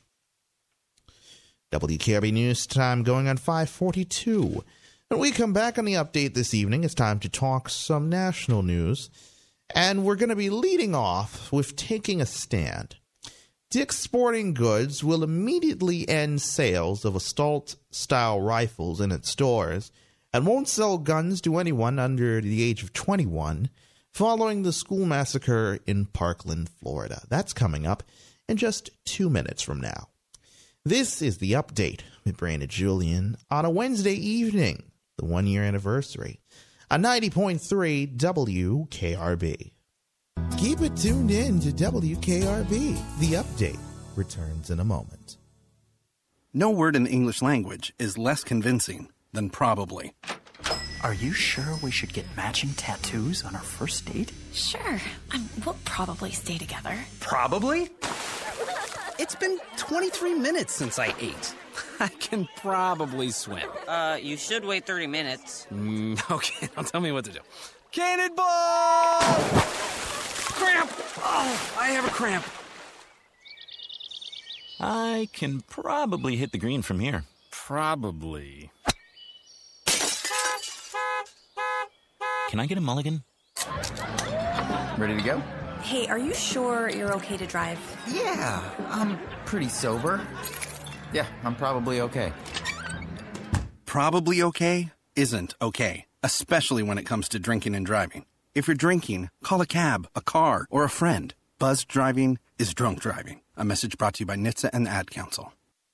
W K R B News Time going on five forty-two. When we come back on the update this evening, it's time to talk some national news. And we're going to be leading off with taking a stand. Dick's Sporting Goods will immediately end sales of assault-style rifles in its stores and won't sell guns to anyone under the age of twenty-one following the school massacre in Parkland, Florida. That's coming up in just two minutes from now. This is the update with Brandon Julian on a Wednesday evening, the one-year anniversary, on ninety point three W K R B. Keep it tuned in to W K R B. The Update returns in a moment. No word in the English language is less convincing than probably. Are you sure we should get matching tattoos on our first date? Sure. Um, we'll probably stay together. Probably? It's been twenty-three minutes since I ate. I can probably swim. Uh, you should wait thirty minutes. Mm, okay, now tell me what to do. Cannonball! Cramp! Oh, I have a cramp. I can probably hit the green from here. Probably. Can I get a mulligan? Ready to go? Hey, are you sure you're okay to drive? Yeah, I'm pretty sober. Yeah, I'm probably okay. Probably okay isn't okay, especially when it comes to drinking and driving. If you're drinking, call a cab, a car, or a friend. Buzzed driving is drunk driving. A message brought to you by N H T S A and the Ad Council.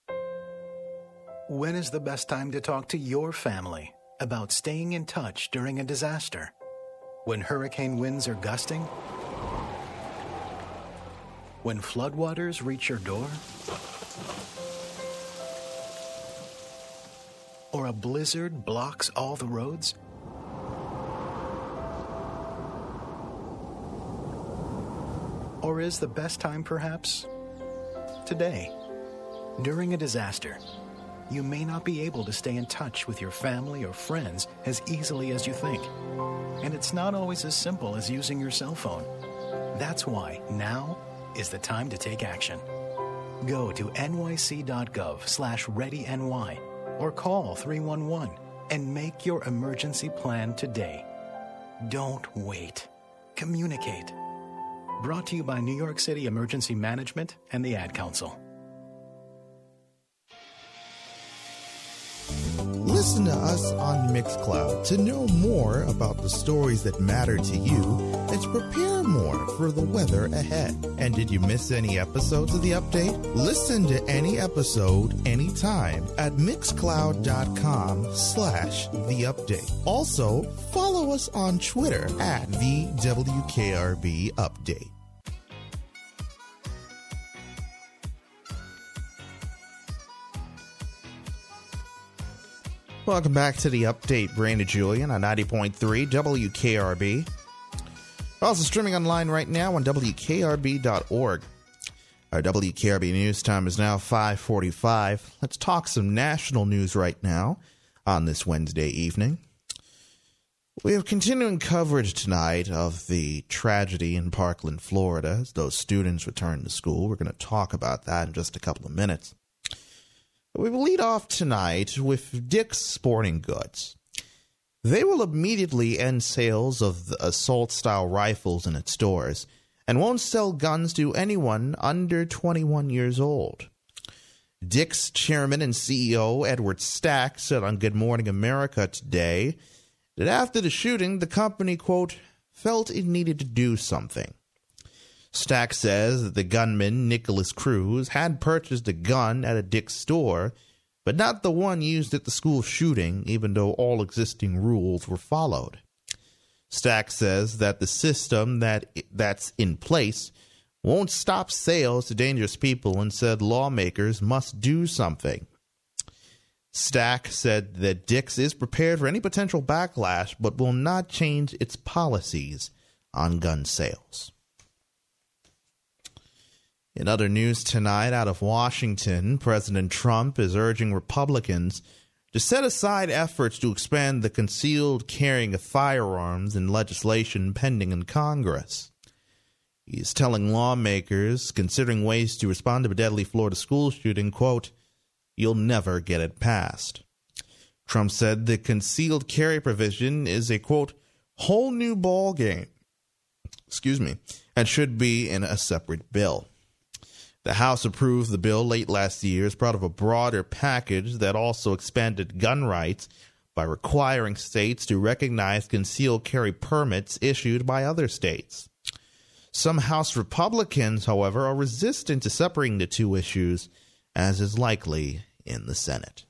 When is the best time to talk to your family about staying in touch during a disaster? When hurricane winds are gusting? When floodwaters reach your door? Or a blizzard blocks all the roads? Or is the best time perhaps today? During a disaster, you may not be able to stay in touch with your family or friends as easily as you think. And it's not always as simple as using your cell phone. That's why now is the time to take action. Go to nyc.gov slash readyny or call three one one and make your emergency plan today. Don't wait. Communicate. Brought to you by New York City Emergency Management and the Ad Council. Listen to us on Mixcloud to know more about the stories that matter to you and to prepare more for the weather ahead. And did you miss any episodes of The Update? Listen to any episode anytime at mixcloud.com slash The Update. Also, follow us on Twitter at the W K R B Update. Welcome back to The Update. Brandon Julian on ninety point three W K R B. Also streaming online right now on W K R B dot org. Our W K R B news time is now five forty-five. Let's talk some national news right now on this Wednesday evening. We have continuing coverage tonight of the tragedy in Parkland, Florida, as those students return to school. We're going to talk about that in just a couple of minutes. We will lead off tonight with Dick's Sporting Goods. They will immediately end sales of the assault-style rifles in its stores and won't sell guns to anyone under twenty-one years old. Dick's chairman and C E O Edward Stack said on Good Morning America today that after the shooting, the company, quote, felt it needed to do something. Stack says that the gunman, Nicholas Cruz, had purchased a gun at a Dick's store, but not the one used at the school shooting, even though all existing rules were followed. Stack says that the system that that's in place won't stop sales to dangerous people and said lawmakers must do something. Stack said that Dick's is prepared for any potential backlash, but will not change its policies on gun sales. In other news tonight out of Washington, President Trump is urging Republicans to set aside efforts to expand the concealed carrying of firearms in legislation pending in Congress. He's telling lawmakers considering ways to respond to a deadly Florida school shooting, quote, "You'll never get it passed." Trump said the concealed carry provision is a, quote, "whole new ball game," excuse me, and should be in a separate bill. The House approved the bill late last year as part of a broader package that also expanded gun rights by requiring states to recognize concealed carry permits issued by other states. Some House Republicans, however, are resistant to separating the two issues, as is likely in the Senate.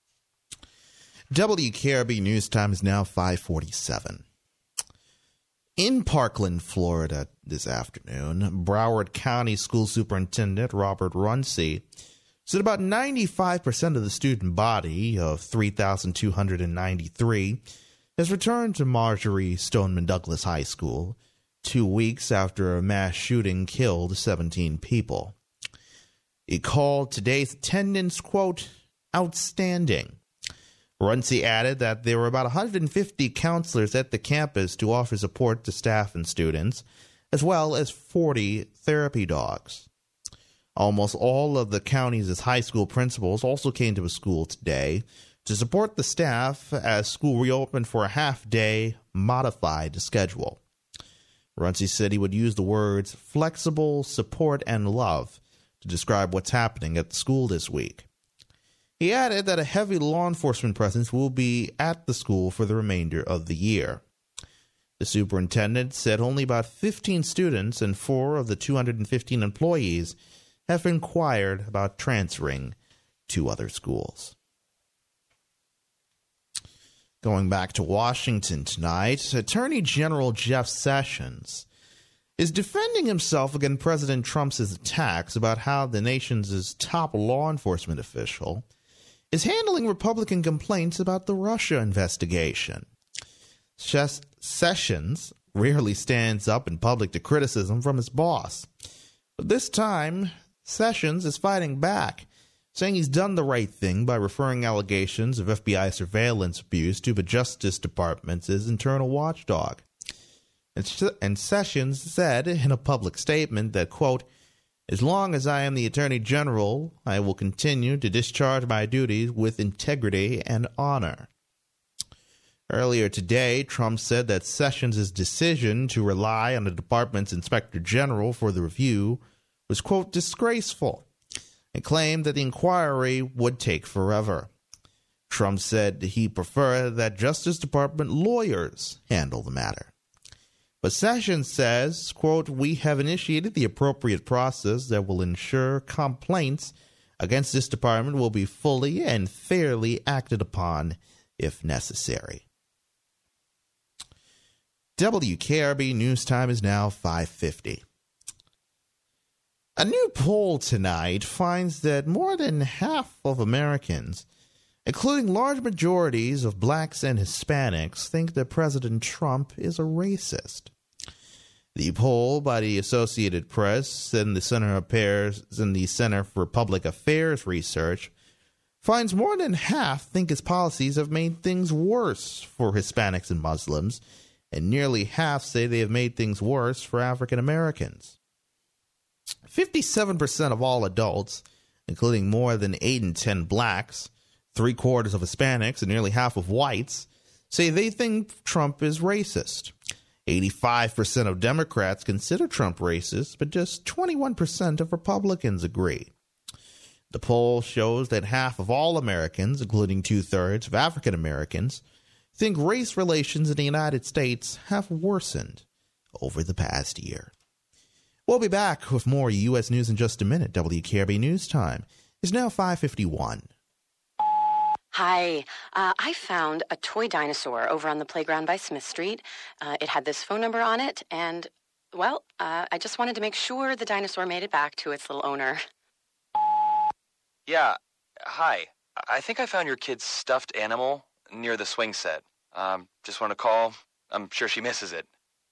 W K R B News Time is now five forty-seven. In Parkland, Florida this afternoon, Broward County School Superintendent Robert Runcie said about ninety-five percent of the student body of three thousand two hundred ninety-three has returned to Marjory Stoneman Douglas High School two weeks after a mass shooting killed seventeen people. He called today's attendance, quote, outstanding. Runcie added that there were about one hundred fifty counselors at the campus to offer support to staff and students, as well as forty therapy dogs. Almost all of the county's high school principals also came to the school today to support the staff as school reopened for a half-day modified schedule. Runcie said he would use the words flexible, support, and love to describe what's happening at the school this week. He added that a heavy law enforcement presence will be at the school for the remainder of the year. The superintendent said only about fifteen students and four of the two hundred fifteen employees have inquired about transferring to other schools. Going back to Washington tonight, Attorney General Jeff Sessions is defending himself against President Trump's attacks about how the nation's top law enforcement official is handling Republican complaints about the Russia investigation. Sessions rarely stands up in public to criticism from his boss. But this time, Sessions is fighting back, saying he's done the right thing by referring allegations of F B I surveillance abuse to the Justice Department's internal watchdog. And Sessions said in a public statement that, quote, as long as I am the Attorney General, I will continue to discharge my duties with integrity and honor. Earlier today, Trump said that Sessions' decision to rely on the department's Inspector General for the review was, quote, disgraceful, and claimed that the inquiry would take forever. Trump said he preferred that Justice Department lawyers handle the matter. But Sessions says, quote, we have initiated the appropriate process that will ensure complaints against this department will be fully and fairly acted upon if necessary. W K R B News Time is now five fifty. A new poll tonight finds that more than half of Americans, including large majorities of blacks and Hispanics, think that President Trump is a racist. The poll by the Associated Press and the Center of Affairs and the Center for Public Affairs Research finds more than half think his policies have made things worse for Hispanics and Muslims, and nearly half say they have made things worse for African Americans. fifty-seven percent of all adults, including more than eight in ten blacks, three-quarters of Hispanics, and nearly half of whites, say they think Trump is racist. eighty-five percent of Democrats consider Trump racist, but just twenty-one percent of Republicans agree. The poll shows that half of all Americans, including two-thirds of African Americans, think race relations in the United States have worsened over the past year. We'll be back with more U S news in just a minute. W K R B News Time is now five fifty-one. Hi. Uh, I found a toy dinosaur over on the playground by Smith Street. Uh, it had this phone number on it, and, well, uh, I just wanted to make sure the dinosaur made it back to its little owner. Yeah. Hi. I think I found your kid's stuffed animal near the swing set. Um, just want to call. I'm sure she misses it.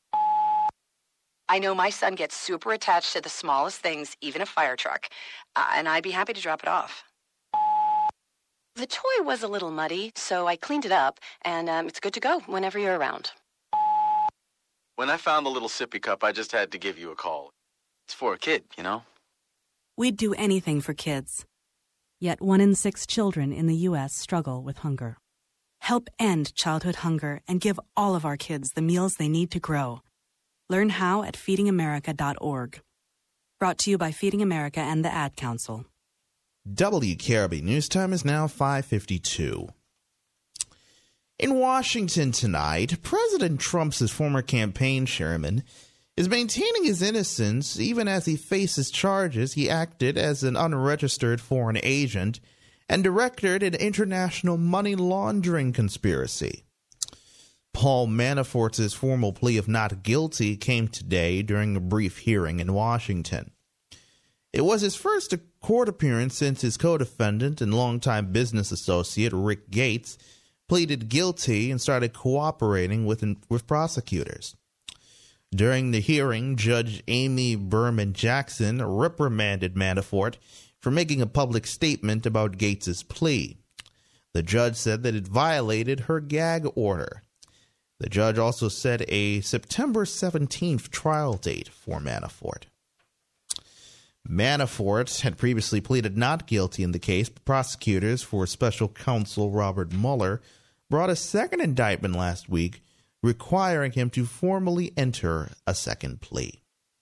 I know my son gets super attached to the smallest things, even a fire truck, uh, and I'd be happy to drop it off. The toy was a little muddy, so I cleaned it up, and um, it's good to go whenever you're around. When I found the little sippy cup, I just had to give you a call. It's for a kid, you know? We'd do anything for kids. Yet one in six children in the U S struggle with hunger. Help end childhood hunger and give all of our kids the meals they need to grow. Learn how at feeding america dot org. Brought to you by Feeding America and the Ad Council. W K R B News Time is now five fifty-two. In Washington tonight, President Trump's former campaign chairman is maintaining his innocence even as he faces charges he acted as an unregistered foreign agent and directed an international money laundering conspiracy. Paul Manafort's formal plea of not guilty came today during a brief hearing in Washington. It was his first court appearance since his co-defendant and longtime business associate, Rick Gates, pleaded guilty and started cooperating with, with prosecutors. During the hearing, Judge Amy Berman Jackson reprimanded Manafort for making a public statement about Gates's plea. The judge said that it violated her gag order. The judge also set a September seventeenth trial date for Manafort. Manafort had previously pleaded not guilty in the case, but prosecutors for special counsel Robert Mueller brought a second indictment last week, requiring him to formally enter a second plea.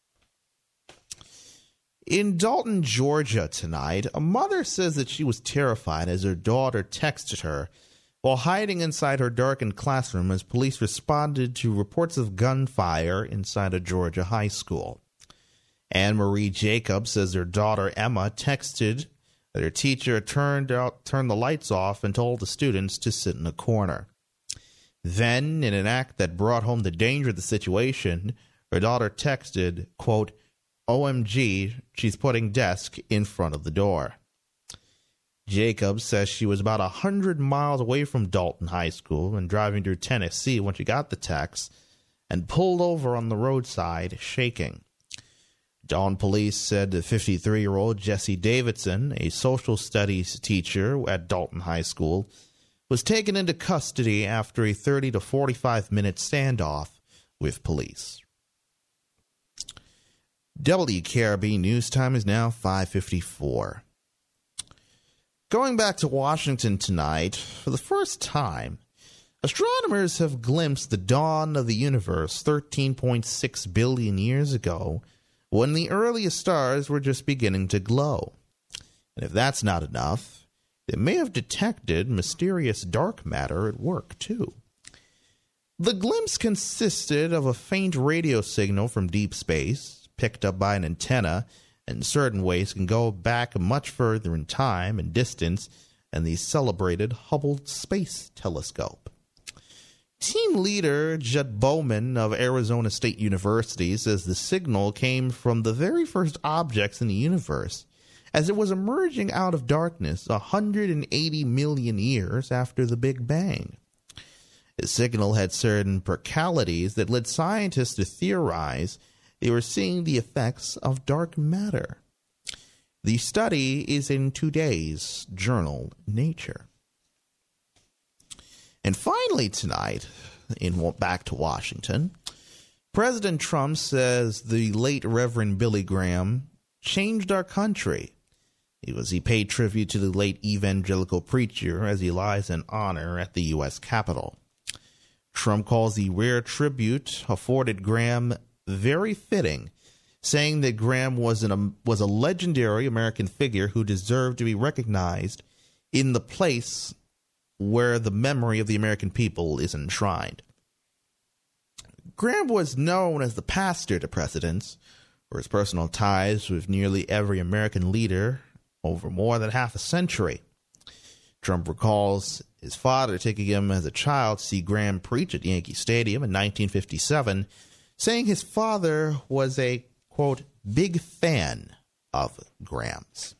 In Dalton, Georgia tonight, a mother says that she was terrified as her daughter texted her while hiding inside her darkened classroom as police responded to reports of gunfire inside a Georgia high school. Anne-Marie Jacobs says her daughter Emma texted that her teacher turned out, turned the lights off and told the students to sit in a corner. Then, in an act that brought home the danger of the situation, her daughter texted, quote, O M G, she's putting desk in front of the door. Jacobs says she was about one hundred miles away from Dalton High School and driving through Tennessee when she got the text and pulled over on the roadside, shaking. Dalton police said the fifty-three-year-old Jesse Davidson, a social studies teacher at Dalton High School, was taken into custody after a thirty to forty-five minute standoff with police. W K R B News Time is now five fifty-four. Going back to Washington tonight, for the first time, astronomers have glimpsed the dawn of the universe thirteen point six billion years ago, when the earliest stars were just beginning to glow. And if that's not enough, they may have detected mysterious dark matter at work, too. The glimpse consisted of a faint radio signal from deep space, picked up by an antenna, and in certain ways can go back much further in time and distance than the celebrated Hubble Space Telescope. Team leader Judd Bowman of Arizona State University says the signal came from the very first objects in the universe, as it was emerging out of darkness one hundred eighty million years after the Big Bang. The signal had certain peculiarities that led scientists to theorize they were seeing the effects of dark matter. The study is in today's journal, Nature. And finally tonight, in back to Washington, President Trump says the late Reverend Billy Graham changed our country. It was he paid tribute to the late evangelical preacher as he lies in honor at the U S Capitol. Trump calls the rare tribute afforded Graham very fitting, saying that Graham was an was a legendary American figure who deserved to be recognized in the place where the memory of the American people is enshrined. Graham was known as the pastor to presidents for his personal ties with nearly every American leader over more than half a century. Trump recalls his father taking him as a child to see Graham preach at Yankee Stadium in nineteen fifty-seven, saying his father was a, quote, big fan of Graham's.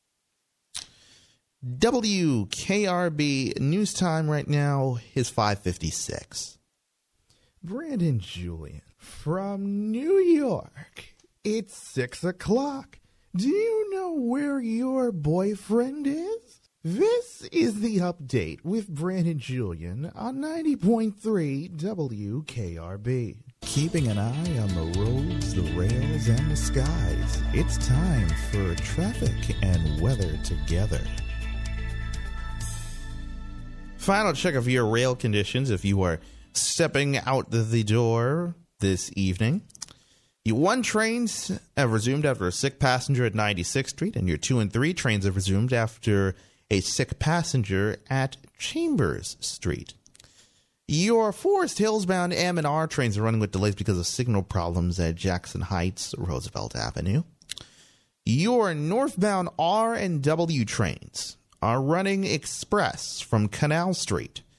W K R B News Time right now is five fifty-six. Brandon Julian from New York. It's six o'clock. Do you know where your boyfriend is? This is the update with Brandon Julian on ninety point three W K R B. Keeping an eye on the roads, the rails, and the skies. It's time for traffic and weather together. Final check of your rail conditions if you are stepping out the door this evening. Your one trains have resumed after a sick passenger at ninety-sixth Street, and your two and three trains have resumed after a sick passenger at Chambers Street. Your Forest Hills bound M and R trains are running with delays because of signal problems at Jackson Heights, Roosevelt Avenue. Your northbound R and W trains are running express from Canal Street.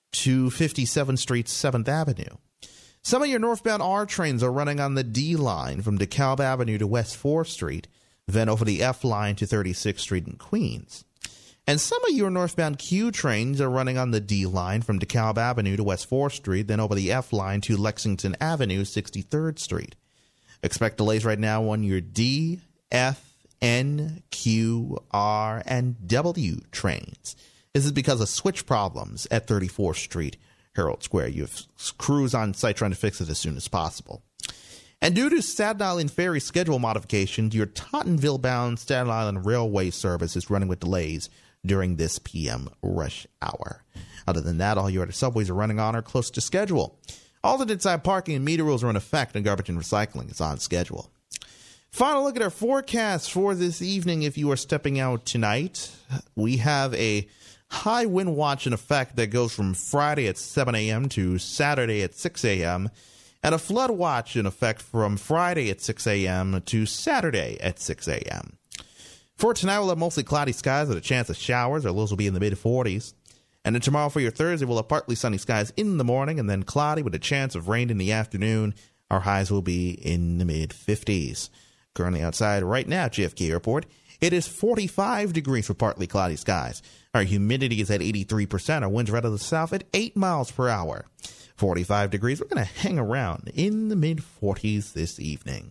to fifty-seventh Street, seventh Avenue. Some of your northbound R trains are running on the D line from DeKalb Avenue to West fourth Street, then over the F line to thirty-sixth Street in Queens. And some of your northbound Q trains are running on the D line from DeKalb Avenue to West fourth Street, then over the F line to Lexington Avenue, sixty-third Street. Expect delays right now on your D, F, N, Q, R, and W trains. This is because of switch problems at thirty-fourth Street, Herald Square. You have crews on site trying to fix it as soon as possible. And due to Staten Island Ferry schedule modifications, your Tottenville-bound Staten Island Railway service is running with delays during this P M rush hour. Other than that, all your other subways are running on or close to schedule. Alternate side parking and meter rules are in effect, and garbage and recycling is on schedule. Final look at our forecast for this evening. If you are stepping out tonight, we have a high wind watch in effect that goes from Friday at seven a.m. to Saturday at six a.m., and a flood watch in effect from Friday at six a.m. to Saturday at six a.m. For tonight, we'll have mostly cloudy skies with a chance of showers. Our lows will be in the mid-forties. And then tomorrow for your Thursday, we'll have partly sunny skies in the morning and then cloudy with a chance of rain in the afternoon. Our highs will be in the mid-fifties. Currently outside right now at J F K Airport, it is forty-five degrees with partly cloudy skies. Our humidity is at eighty-three percent. Our winds are out of the south at eight miles per hour. forty-five degrees. We're going to hang around in the mid-forties this evening.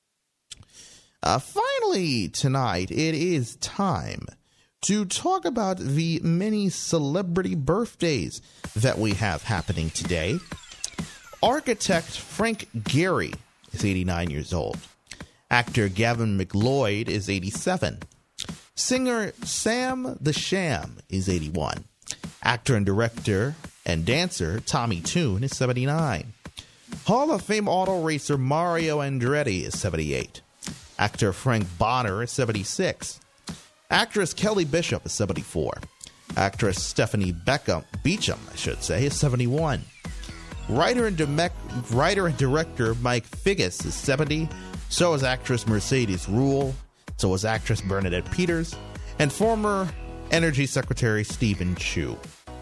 Uh, finally, tonight, it is time to talk about the many celebrity birthdays that we have happening today. Architect Frank Gehry is eighty-nine years old. Actor Gavin McLeod is eighty-seven. Singer Sam the Sham is eighty-one. Actor and director and dancer Tommy Tune is seventy-nine. Hall of Fame auto racer Mario Andretti is seventy-eight. Actor Frank Bonner is seventy-six. Actress Kelly Bishop is seventy-four. Actress Stephanie Beckham, Beecham, I should say, is seventy-one. Writer and, de- writer and director Mike Figgis is seventy. So is actress Mercedes Ruehl. So is actress Bernadette Peters. And former Energy Secretary Stephen Chu.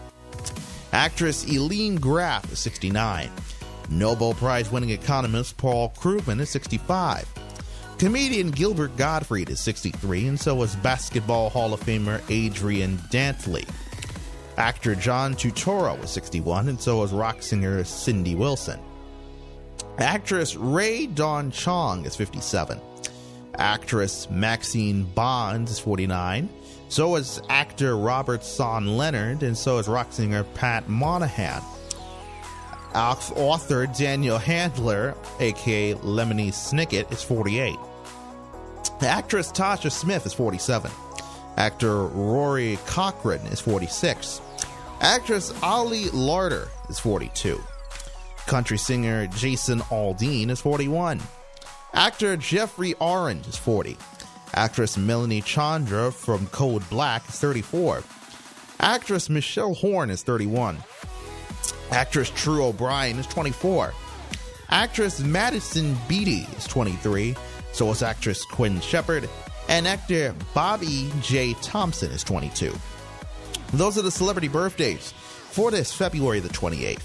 Actress Eileen Graff is sixty-nine. Nobel Prize-winning economist Paul Krugman is sixty-five. Comedian Gilbert Gottfried is sixty-three, and so is Basketball Hall of Famer Adrian Dantley. Actor John Turturro is sixty-one, and so is rock singer Cindy Wilson. Actress Rae Dawn Chong is fifty-seven. Actress Maxine Bonds is forty-nine. So is actor Robert Son Leonard, and so is rock singer Pat Monahan. Author Daniel Handler, a k a. Lemony Snicket, is forty-eight. Actress Tasha Smith is forty-seven. Actor Rory Cochrane is forty-six. Actress Ali Larter is forty-two. Country singer Jason Aldean is forty-one. Actor Jeffrey Orange is forty. Actress Melanie Chandra from Code Black is thirty-four. Actress Michelle Horn is thirty-one. Actress True O'Brien is twenty-four. Actress Madison Beatty is twenty-three. So is actress Quinn Shepard. And actor Bobby J. Thompson is twenty-two. Those are the celebrity birthdays for this February the twenty-eighth.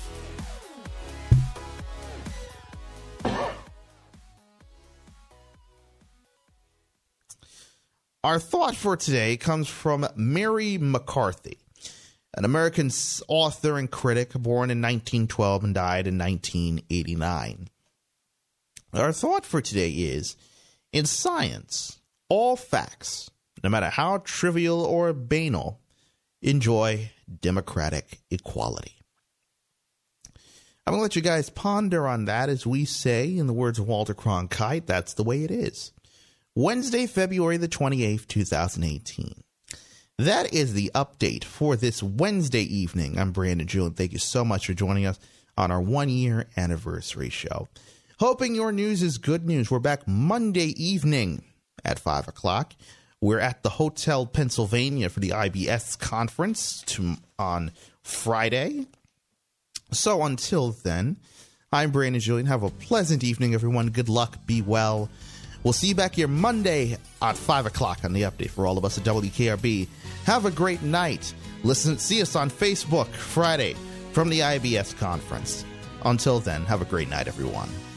Our thought for today comes from Mary McCarthy, an American author and critic born in nineteen twelve and died in nineteen eighty-nine. Our thought for today is, in science, all facts, no matter how trivial or banal, enjoy democratic equality. I'm going to let you guys ponder on that. As we say, in the words of Walter Cronkite, that's the way it is. Wednesday, February the twenty-eighth, twenty eighteen. That is the update for this Wednesday evening. I'm Brandon Julian. Thank you so much for joining us on our one-year anniversary show. Hoping your news is good news. We're back Monday evening at five o'clock. We're at the Hotel Pennsylvania for the I B S conference to, on Friday. So until then, I'm Brandon Julian. Have a pleasant evening, everyone. Good luck. Be well. We'll see you back here Monday at five o'clock on the update for all of us at W K R B. Have a great night. Listen, see us on Facebook Friday from the I B S conference. Until then, have a great night, everyone.